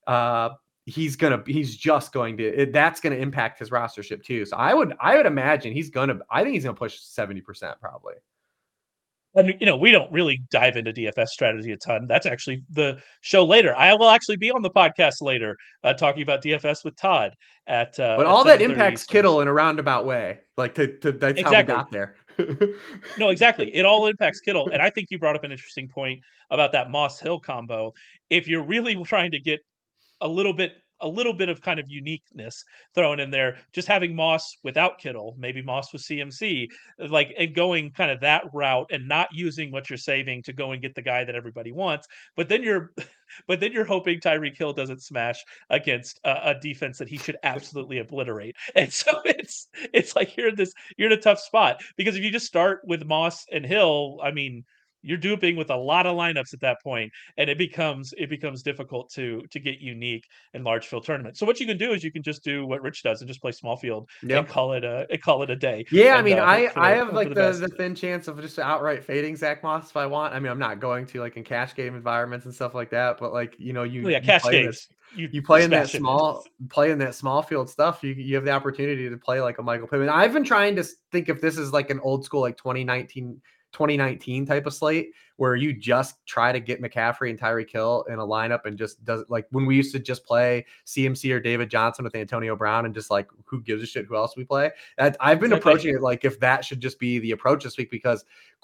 that's gonna impact his rostership too. So I would imagine I think he's gonna push 70% probably. and we don't really dive into DFS strategy a ton. That's actually the show later. I will actually be on the podcast later talking about DFS with Todd But at all that 7:30 impacts Eastern. Kittle in a roundabout way. Like that's how we Exactly. got there. No, exactly. It all impacts Kittle. And I think you brought up an interesting point about that Moss Hill combo. If you're really trying to get a little bit of kind of uniqueness thrown in there, just having Moss without Kittle, maybe Moss with CMC, like, and going kind of that route and not using what you're saving to go and get the guy that everybody wants. But then you're but then you're hoping Tyreek Hill doesn't smash against a defense that he should absolutely obliterate. And so it's like you're in a tough spot because if you just start with Moss and Hill, I mean, you're duping with a lot of lineups at that point, and it becomes difficult to get unique in large field tournaments. So what you can do is you can just do what Rich does and just play small field and Yep. call it a day Yeah, I and mean, I have hope for like the the best. thin chance of just outright fading Zach Moss if I want. I mean, I'm not going to like in cash game environments and stuff like that, but like Well, yeah, you cash play this, games, you you play in that smash him in. small field stuff. You have the opportunity to play like a Michael Pittman. I've been trying to think if this is like an old school like 2019 type of slate where you just try to get McCaffrey and Tyreek Hill in a lineup and just does like when we used to just play CMC or David Johnson with Antonio Brown and just like who gives a shit who else we play. I've been Exactly. approaching it like if that should just be the approach this week because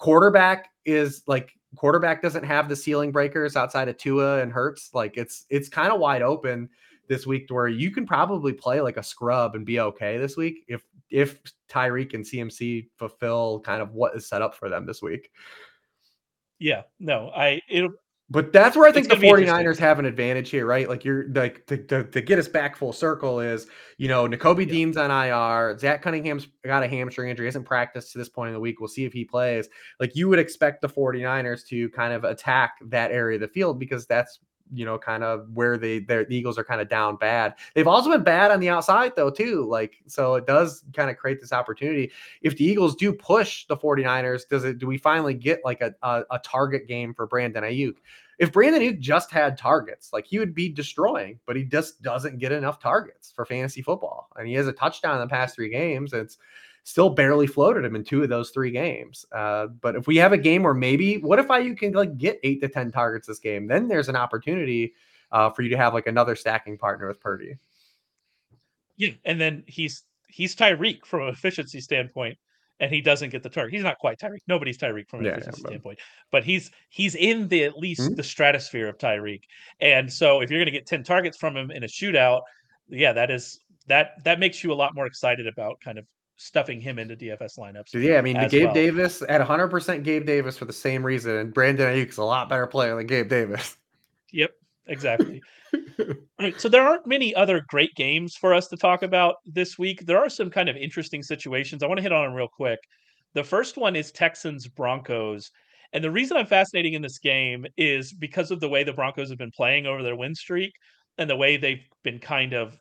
quarterback doesn't have the ceiling breakers outside of Tua and Hurts. Like it's kind of wide open this week to where you can probably play like a scrub and be okay this week if Tyreek and CMC fulfill kind of what is set up for them this week. Yeah, no, I it'll But that's where I it's think the gonna be interesting. 49ers have an advantage here, right? Like you're like to get us back full circle is, Nakobe Yeah. Dean's on IR. Zach Cunningham's got a hamstring injury, hasn't practiced to this point in the week. We'll see if he plays. Like you would expect the 49ers to kind of attack that area of the field because that's kind of where the Eagles are kind of down bad. They've also been bad on the outside though, too. Like, so it does kind of create this opportunity. If the Eagles do push the 49ers, do we finally get like a target game for Brandon Ayuk? If Brandon Ayuk just had targets, like he would be destroying, but he just doesn't get enough targets for fantasy football. And he has a touchdown in the past 3 games. It's still barely floated him in 2 of those 3 games. But if we have a game where maybe, what if you can like get 8 to 10 targets this game? Then there's an opportunity for you to have like another stacking partner with Purdy. Yeah, and then he's Tyreek from an efficiency standpoint, and he doesn't get the target. He's not quite Tyreek. Nobody's Tyreek from an Yeah, efficiency but standpoint, but he's in the at least the stratosphere of Tyreek. And so if you're going to get 10 targets from him in a shootout, yeah, that makes you a lot more excited about kind of stuffing him into DFS lineups yeah, I mean, the as Gabe well. Davis at 100% Gabe Davis for the same reason. And Brandon Ayuk's a lot better player than Gabe Davis. Yep, exactly. All right, so there aren't many other great games for us to talk about this week. There are some kind of interesting situations. I want to hit on them real quick. The first one is Texans Broncos. And the reason I'm fascinating in this game is because of the way the Broncos have been playing over their win streak and the way they've been kind of,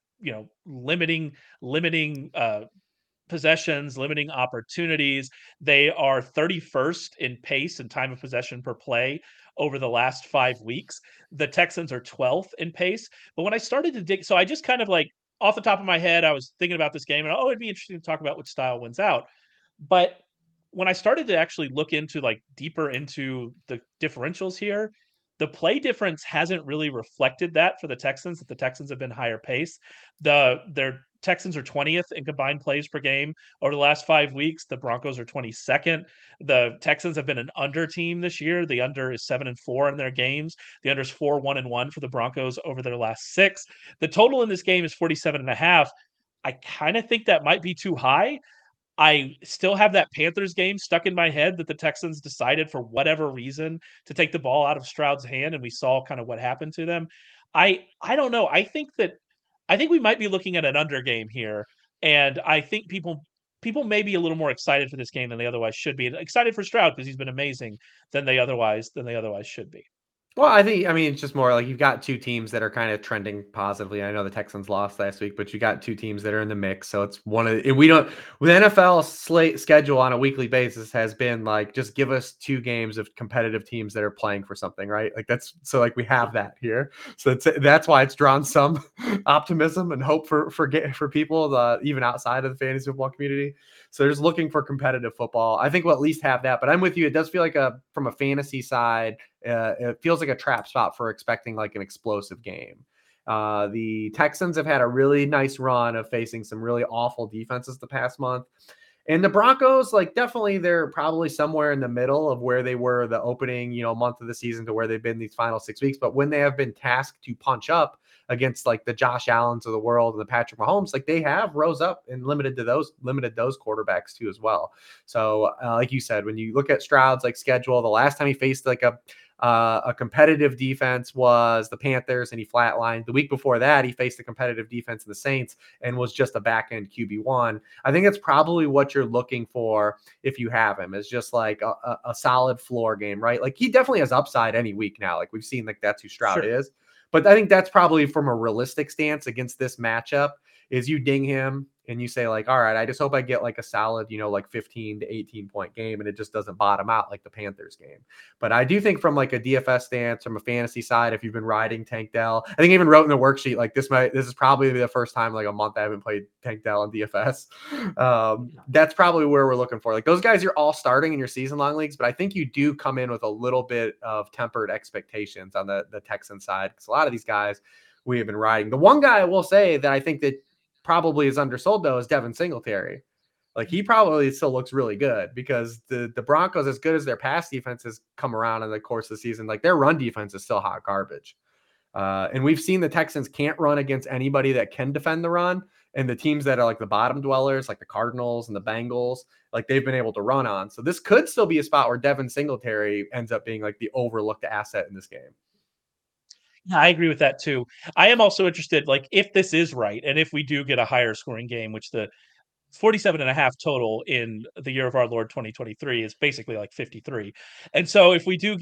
limiting possessions, limiting opportunities. They are 31st in pace and time of possession per play over the last 5 weeks. The Texans are 12th in pace. But when I started to dig, so I just kind of like off the top of my head, I was thinking about this game and it'd be interesting to talk about which style wins out. But when I started to actually look into like deeper into the differentials here, the play difference hasn't really reflected that for the Texans, that the Texans have been higher pace. Their Texans are 20th in combined plays per game over the last 5 weeks. The Broncos are 22nd. The Texans have been an under team this year. The under is 7-4 in their games. The under is 4-1-1 for the Broncos over their last 6. The total in this game is 47.5. I kind of think that might be too high. I still have that Panthers game stuck in my head that the Texans decided for whatever reason to take the ball out of Stroud's hand, and we saw kind of what happened to them. I don't know. I think we might be looking at an under game here, and I think people may be a little more excited for this game than they otherwise should be. And excited for Stroud because he's been amazing than they otherwise should be. Well, I mean, it's just more like you've got 2 teams that are kind of trending positively. I know the Texans lost last week, but you got 2 teams that are in the mix. So it's one of we don't with NFL slate schedule on a weekly basis has been like just give us 2 games of competitive teams that are playing for something, right? Like that's so like we have that here. So that's why it's drawn some optimism and hope for people even outside of the fantasy football community. So they're just looking for competitive football. I think we'll at least have that. But I'm with you. It does feel like from a fantasy side. It feels like a trap spot for expecting like an explosive game. The Texans have had a really nice run of facing some really awful defenses the past month. And the Broncos, like definitely they're probably somewhere in the middle of where they were the opening, month of the season to where they've been these final 6 weeks. But when they have been tasked to punch up against like the Josh Allens of the world and the Patrick Mahomes, like they have rose up and limited those quarterbacks too as well. So like you said, when you look at Stroud's like schedule, the last time he faced like a competitive defense was the Panthers and he flatlined. The week before that, he faced a competitive defense in the Saints and was just a back end QB1. I think that's probably what you're looking for if you have him, is just like a solid floor game, right? Like he definitely has upside any week now. Like we've seen, like that's who Stroud Sure. is. But I think that's probably from a realistic stance against this matchup is you ding him and you say like, all right, I just hope I get like a solid, like 15 to 18 point game and it just doesn't bottom out like the Panthers game. But I do think from like a DFS stance, from a fantasy side, if you've been riding Tank Dell, I think I even wrote in the worksheet, like this is probably the first time like a month I haven't played Tank Dell in DFS. That's probably where we're looking for. Like those guys, you're all starting in your season long leagues, but I think you do come in with a little bit of tempered expectations on the Texan side. Because a lot of these guys we have been riding. The one guy I will say that I think that probably is undersold though is Devin Singletary. Like he probably still looks really good because the Broncos, as good as their pass defense has come around in the course of the season, like their run defense is still hot garbage. And we've seen the Texans can't run against anybody that can defend the run. and the teams that are like the bottom dwellers, like the Cardinals and the Bengals, like they've been able to run on. So this could still be a spot where Devin Singletary ends up being like the overlooked asset in this game. Yeah, I agree with that too. I am also interested, like, if this is right, and if we do get a higher scoring game, which the 47.5 total in the year of our Lord 2023 is basically like 53. And so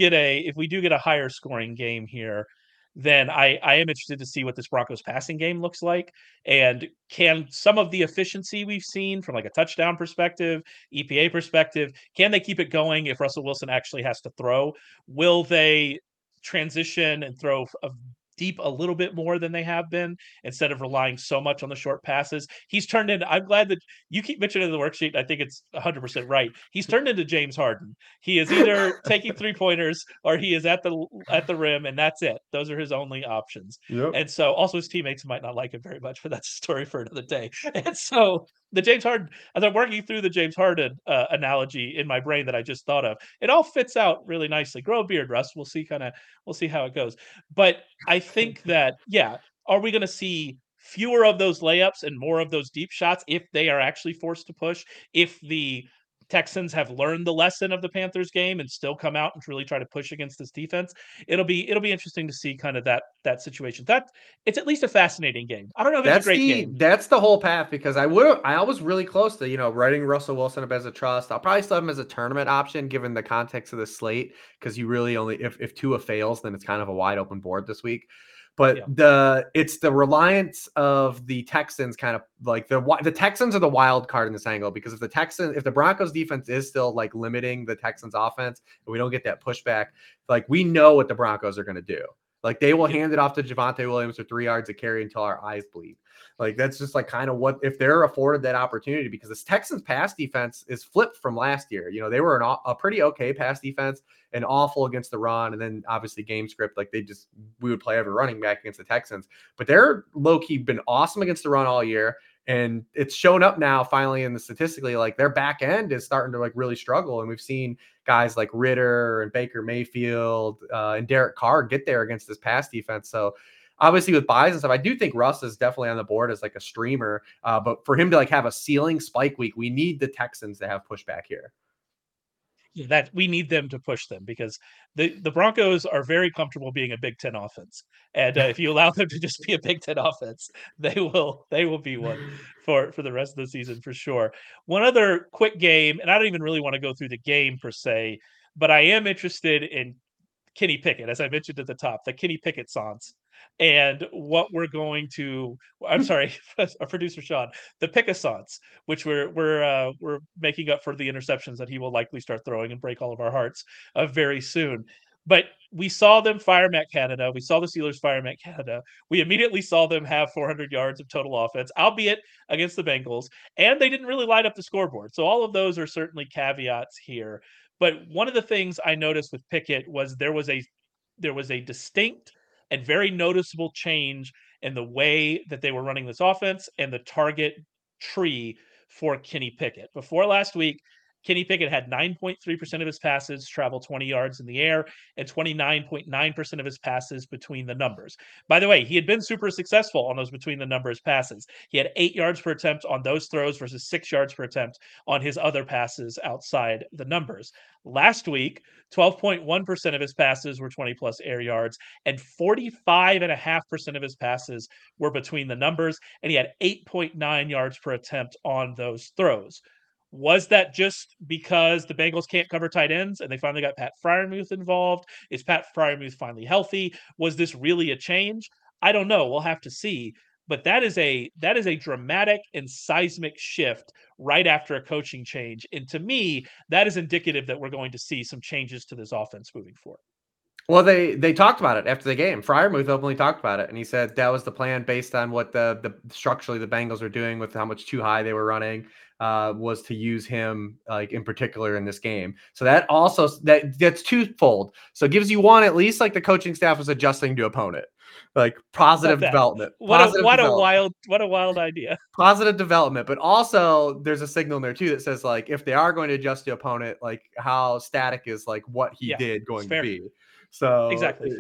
if we do get a higher scoring game here, then I am interested to see what this Broncos passing game looks like. And can some of the efficiency we've seen from like a touchdown perspective, EPA perspective, can they keep it going if Russell Wilson actually has to throw? Will they transition and throw a deep a little bit more than they have been instead of relying so much on the short passes? He's turned into, I'm glad that you keep mentioning the worksheet. I think it's 100% right. He's turned into James Harden. He is either taking three pointers or he is at the rim, and that's it. Those are his only options. Yep. And so, also his teammates might not like him very much, but that's a story for another day. And so, the James Harden, as I'm working through the James Harden analogy in my brain that I just thought of, it all fits out really nicely. Grow a beard, Russ. We'll see how it goes. But I think that, yeah, are we going to see fewer of those layups and more of those deep shots if they are actually forced to push? If the Texans have learned the lesson of the Panthers game and still come out and really try to push against this defense, it'll be interesting to see kind of that situation. That it's at least a fascinating game. I don't know if it's a great game. That's the whole path, because I was really close to, writing Russell Wilson up as a trust. I'll probably still have him as a tournament option given the context of the slate, because you really only, if Tua fails, then it's kind of a wide open board this week. But Yeah. it's the reliance of the Texans, kind of like the Texans are the wild card in this angle, because if the Broncos defense is still like limiting the Texans offense and we don't get that pushback, like we know what the Broncos are going to do. Like they will hand it off to Javonte Williams for 3 yards of carry until our eyes bleed. Like that's just like kind of what, if they're afforded that opportunity, because this Texans pass defense is flipped from last year. They were a pretty okay pass defense and awful against the run. And then obviously game script, like we would play every running back against the Texans, but they're low key been awesome against the run all year. And it's shown up now finally in the statistically, like their back end is starting to like really struggle. And we've seen guys like Ritter and Baker Mayfield and Derek Carr get there against this pass defense. So obviously with buys and stuff, I do think Russ is definitely on the board as like a streamer. But for him to like have a ceiling spike week, we need the Texans to have pushback here. That we need them to push them, because the Broncos are very comfortable being a Big Ten offense, and if you allow them to just be a Big Ten offense, they will be one for the rest of the season for sure. One other quick game, and I don't even really want to go through the game per se, but I am interested in Kenny Pickett, as I mentioned at the top, the Kenny Pickett sans, and what we're going to. I'm sorry, our producer Sean, the Pickasants, which we're making up for the interceptions that he will likely start throwing and break all of our hearts very soon. But we saw them fire Matt Canada. We saw the Steelers fire Matt Canada. We immediately saw them have 400 yards of total offense, albeit against the Bengals, and they didn't really light up the scoreboard. So all of those are certainly caveats here. But one of the things I noticed with Pickett was there was a distinct and very noticeable change in the way that they were running this offense and the target tree for Kenny Pickett. Before last week, Kenny Pickett had 9.3% of his passes travel 20 yards in the air and 29.9% of his passes between the numbers. By the way, he had been super successful on those between the numbers passes. He had 8 yards per attempt on those throws versus 6 yards per attempt on his other passes outside the numbers. Last week, 12.1% of his passes were 20 plus air yards, and 45.5% of his passes were between the numbers, and he had 8.9 yards per attempt on those throws. Was that just because the Bengals can't cover tight ends and they finally got Pat Freiermuth involved? Is Pat Freiermuth finally healthy? Was this really a change? I don't know. We'll have to see. But that is a dramatic and seismic shift right after a coaching change. And to me, that is indicative that we're going to see some changes to this offense moving forward. Well, they talked about it after the game. Freiermuth openly talked about it, and he said that was the plan based on what the structurally the Bengals were doing with how much too high they were running, was to use him like in particular in this game. So that also that's twofold. So it gives you one, at least like the coaching staff was adjusting to opponent, like positive development. What a wild idea. Positive development, but also there's a signal in there too that says like if they are going to adjust to opponent, like how static is like what he did going to be. So exactly fair.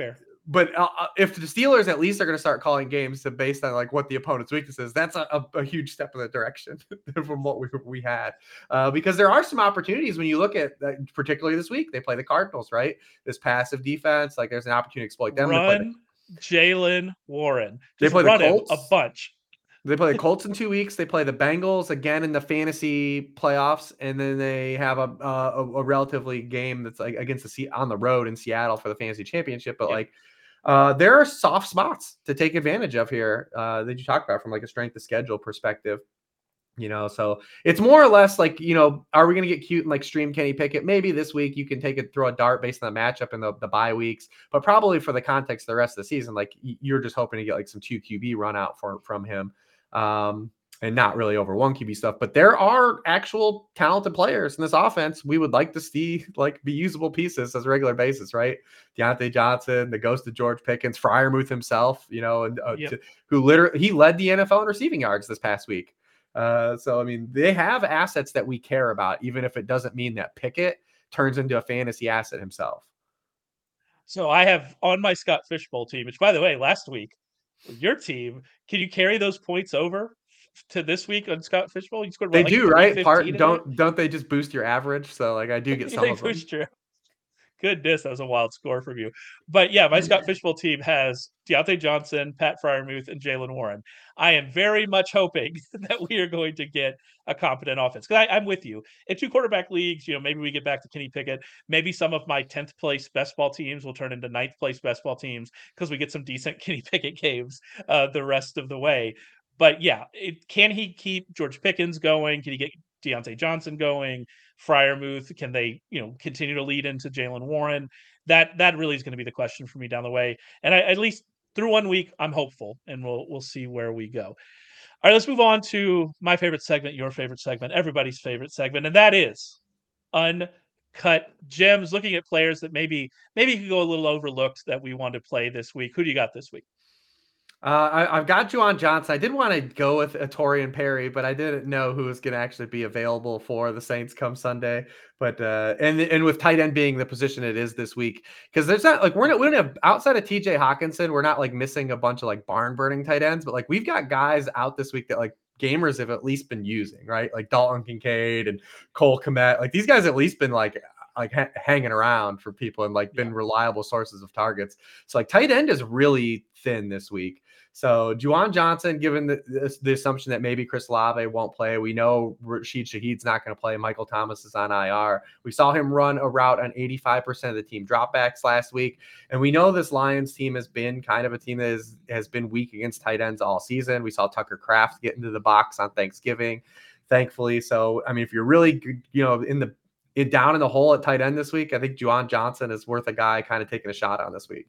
but if the Steelers at least are going to start calling games based on like what the opponent's weakness is, that's a huge step in the direction from what we had. Because there are some opportunities when you look at, particularly this week, they play the Cardinals, right? This passive defense, like there's an opportunity to exploit them. Run Jaylen Warren. They Just play the run him a Colts. bunch. They play the Colts in 2 weeks. They play the Bengals again in the fantasy playoffs, and then they have a relatively game that's like against the on the road in Seattle for the fantasy championship. But like, there are soft spots to take advantage of here that you talk about from like a strength of schedule perspective. So it's more or less like, are we going to get cute and like stream Kenny Pickett? Maybe this week you can throw a dart based on the matchup in the bye weeks, but probably for the context of the rest of the season, like you're just hoping to get like some 2 QB run out from him. And not really over 1 QB stuff, but there are actual talented players in this offense. We would like to see like be usable pieces as a regular basis, right? Diontae Johnson, the ghost of George Pickens, Freiermuth himself, who literally he led the NFL in receiving yards this past week. So I mean, they have assets that we care about, even if it doesn't mean that Pickett turns into a fantasy asset himself. So I have on my Scott Fishbowl team, which by the way, last week your team, can you carry those points over to this week on Scott Fishbowl? You scored They like do, right? Don't they just boost your average? So like I do get some of them. Goodness, that was a wild score from you. But yeah, my Scott Fishbowl team has Diontae Johnson, Pat Freiermuth, and Jaylen Warren. I am very much hoping that we are going to get a competent offense. Because I'm with you. In 2 quarterback leagues, maybe we get back to Kenny Pickett. Maybe some of my 10th place best ball teams will turn into 9th place best ball teams because we get some decent Kenny Pickett games the rest of the way. But yeah, can he keep George Pickens going? Can he get Diontae Johnson going? Freiermuth, can they, continue to lead into Jaylen Warren? That really is going to be the question for me down the way. And at least through 1 week, I'm hopeful, and we'll see where we go. All right, let's move on to my favorite segment, your favorite segment, everybody's favorite segment, and that is Uncut Gems. Looking at players that maybe could go a little overlooked that we want to play this week. Who do you got this week? I've got Juwan Johnson. I did want to go with Torian Perry, but I didn't know who was going to actually be available for the Saints come Sunday. But and with tight end being the position it is this week, because there's not like we don't have outside of TJ Hawkinson, we're not like missing a bunch of like barn burning tight ends, but like we've got guys out this week that like gamers have at least been using, right? Like Dalton Kincaid and Cole Kmet. Like these guys at least been like hanging around for people and like been reliable sources of targets. So like tight end is really thin this week. So Juwan Johnson, given the assumption that maybe Chris Olave won't play, we know Rashid Shaheed's not going to play. Michael Thomas is on IR. We saw him run a route on 85% of the team dropbacks last week. And we know this Lions team has been kind of a team that has been weak against tight ends all season. We saw Tucker Kraft get into the box on Thanksgiving, thankfully. So, I mean, if you're really, down in the hole at tight end this week, I think Juwan Johnson is worth a guy kind of taking a shot on this week.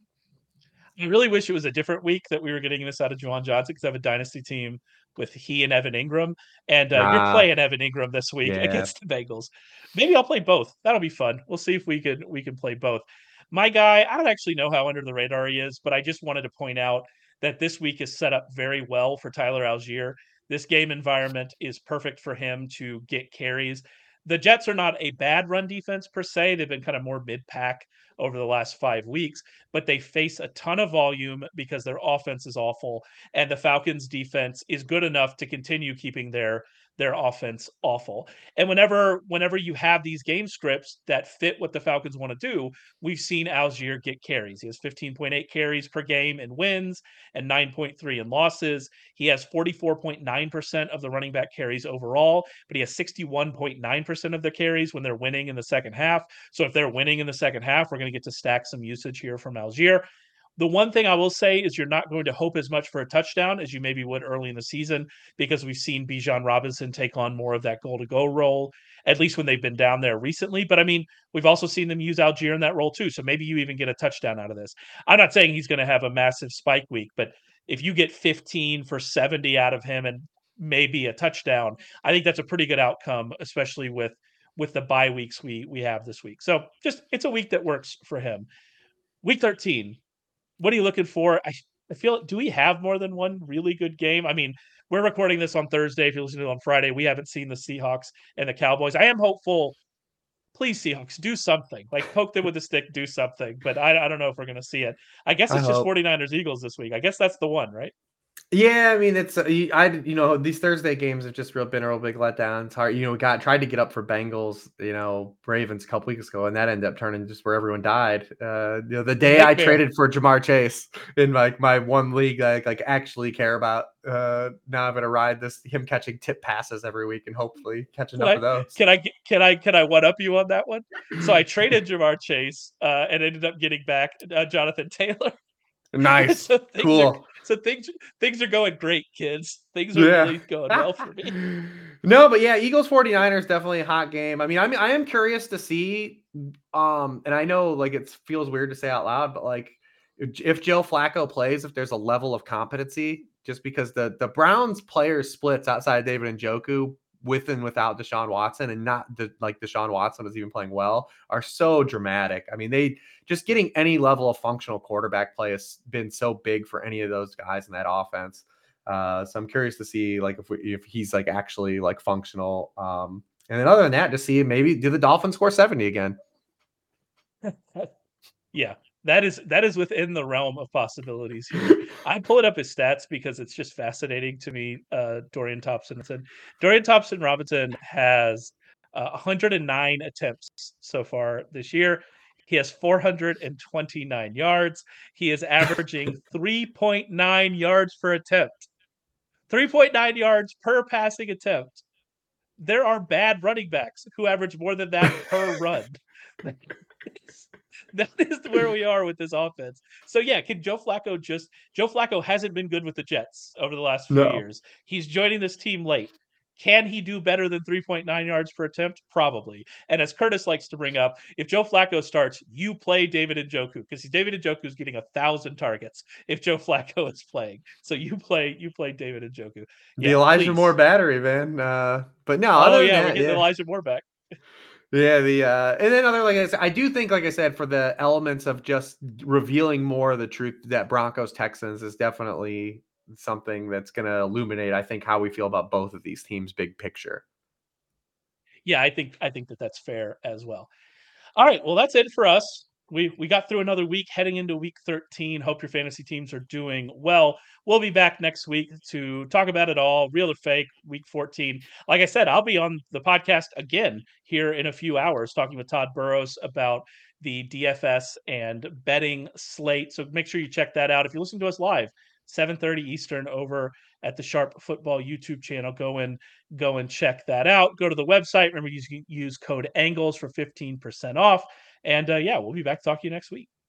I really wish it was a different week that we were getting this out of Juwan Johnson because I have a dynasty team with he and Evan Ingram, and you're playing Evan Ingram this week against the Bengals. Maybe I'll play both. That'll be fun. We'll see if we can play both. My guy, I don't actually know how under the radar he is, but I just wanted to point out that this week is set up very well for Tyler Algier. This game environment is perfect for him to get carries. The Jets are not a bad run defense per se. They've been kind of more mid-pack over the last 5 weeks, but they face a ton of volume because their offense is awful, and the Falcons' defense is good enough to continue keeping their offense awful. And whenever you have these game scripts that fit what the Falcons want to do, we've seen Algier get carries. He has 15.8 carries per game in wins and 9.3 in losses. He has 44.9% of the running back carries overall, but he has 61.9% of the carries when they're winning in the second half. So if they're winning in the second half, we're going to get to stack some usage here from Algier. The one thing I will say is you're not going to hope as much for a touchdown as you maybe would early in the season because we've seen Bijan Robinson take on more of that goal-to-go role, at least when they've been down there recently. But I mean, we've also seen them use Algier in that role too. So maybe you even get a touchdown out of this. I'm not saying he's going to have a massive spike week, but if you get 15 for 70 out of him and maybe a touchdown, I think that's a pretty good outcome, especially with the bye weeks we have this week. So just it's a week that works for him. Week 13. What are you looking for? I feel, do we have more than one really good game? I mean, we're recording this on Thursday. If you're listening to it on Friday, we haven't seen the Seahawks and the Cowboys. I am hopeful Please, Seahawks, do something. Like, poke them with a stick, do something. But I don't know if we're going to see it. I guess I it's just hope. 49ers Eagles this week. I guess that's the one, right? Yeah, I mean it's these Thursday games have just been a real big letdown. It's hard, we tried to get up for Bengals, Ravens a couple weeks ago, and that ended up turning just where everyone died. The day I Nightmare. traded for Jamar Chase in my one league I actually care about. Now I'm gonna ride him catching tip passes every week and hopefully catch Can enough of I those. can I one up you on that one? So I traded Jamar Chase and ended up getting back Jonathan Taylor. Nice, so things are cool. so things are going great, kids. Things are Yeah. really going well for me. No, but yeah, Eagles 49ers definitely a hot game. I am curious to see and I know like it feels weird to say out loud, but like if Joe Flacco plays, if there's a level of competency, just because the Browns players splits outside David Njoku with and without Deshaun Watson, and not Deshaun Watson is even playing well, are so dramatic. I mean, they just getting any level of functional quarterback play has been so big for any of those guys in that offense. So I'm curious to see like if he's like actually like functional. And then other than that, to see maybe do the Dolphins score 70 again. Yeah, that is within the realm of possibilities here. I pull it up his stats because it's just fascinating to me. Dorian Thompson Robinson has 109 attempts so far this year. He has 429 yards. He is averaging 3.9 yards per attempt. 3.9 yards per passing attempt. There are bad running backs who average more than that per run. That is where we are with this offense. So yeah, can Joe Flacco hasn't been good with the Jets over the last few No. years. He's joining this team late. Can he do better than 3.9 yards per attempt? Probably. And as Curtis likes to bring up, if Joe Flacco starts, you play David Njoku because David Njoku is getting 1,000 targets if Joe Flacco is playing. So you play David Njoku. The Yeah, Elijah Moore please. battery, man. But no, Oh other than yeah, we're that, getting yeah. Elijah Moore back. Yeah, and then other like I said, I do think, like I said, for the elements of just revealing more of the truth that Broncos Texans is definitely something that's going to illuminate, I think, how we feel about both of these teams, big picture. Yeah, I think that that's fair as well. All right, well that's it for us. We got through another week heading into week 13. Hope your fantasy teams are doing well. We'll be back next week to talk about it all, real or fake, week 14. Like I said, I'll be on the podcast again here in a few hours talking with Todd Burrows about the DFS and betting slate. So make sure you check that out. If you listen to us live, 7:30 Eastern over at the Sharp Football YouTube channel. Go and check that out. Go to the website. Remember, use code ANGLES for 15% off. And yeah, we'll be back to talk to you next week.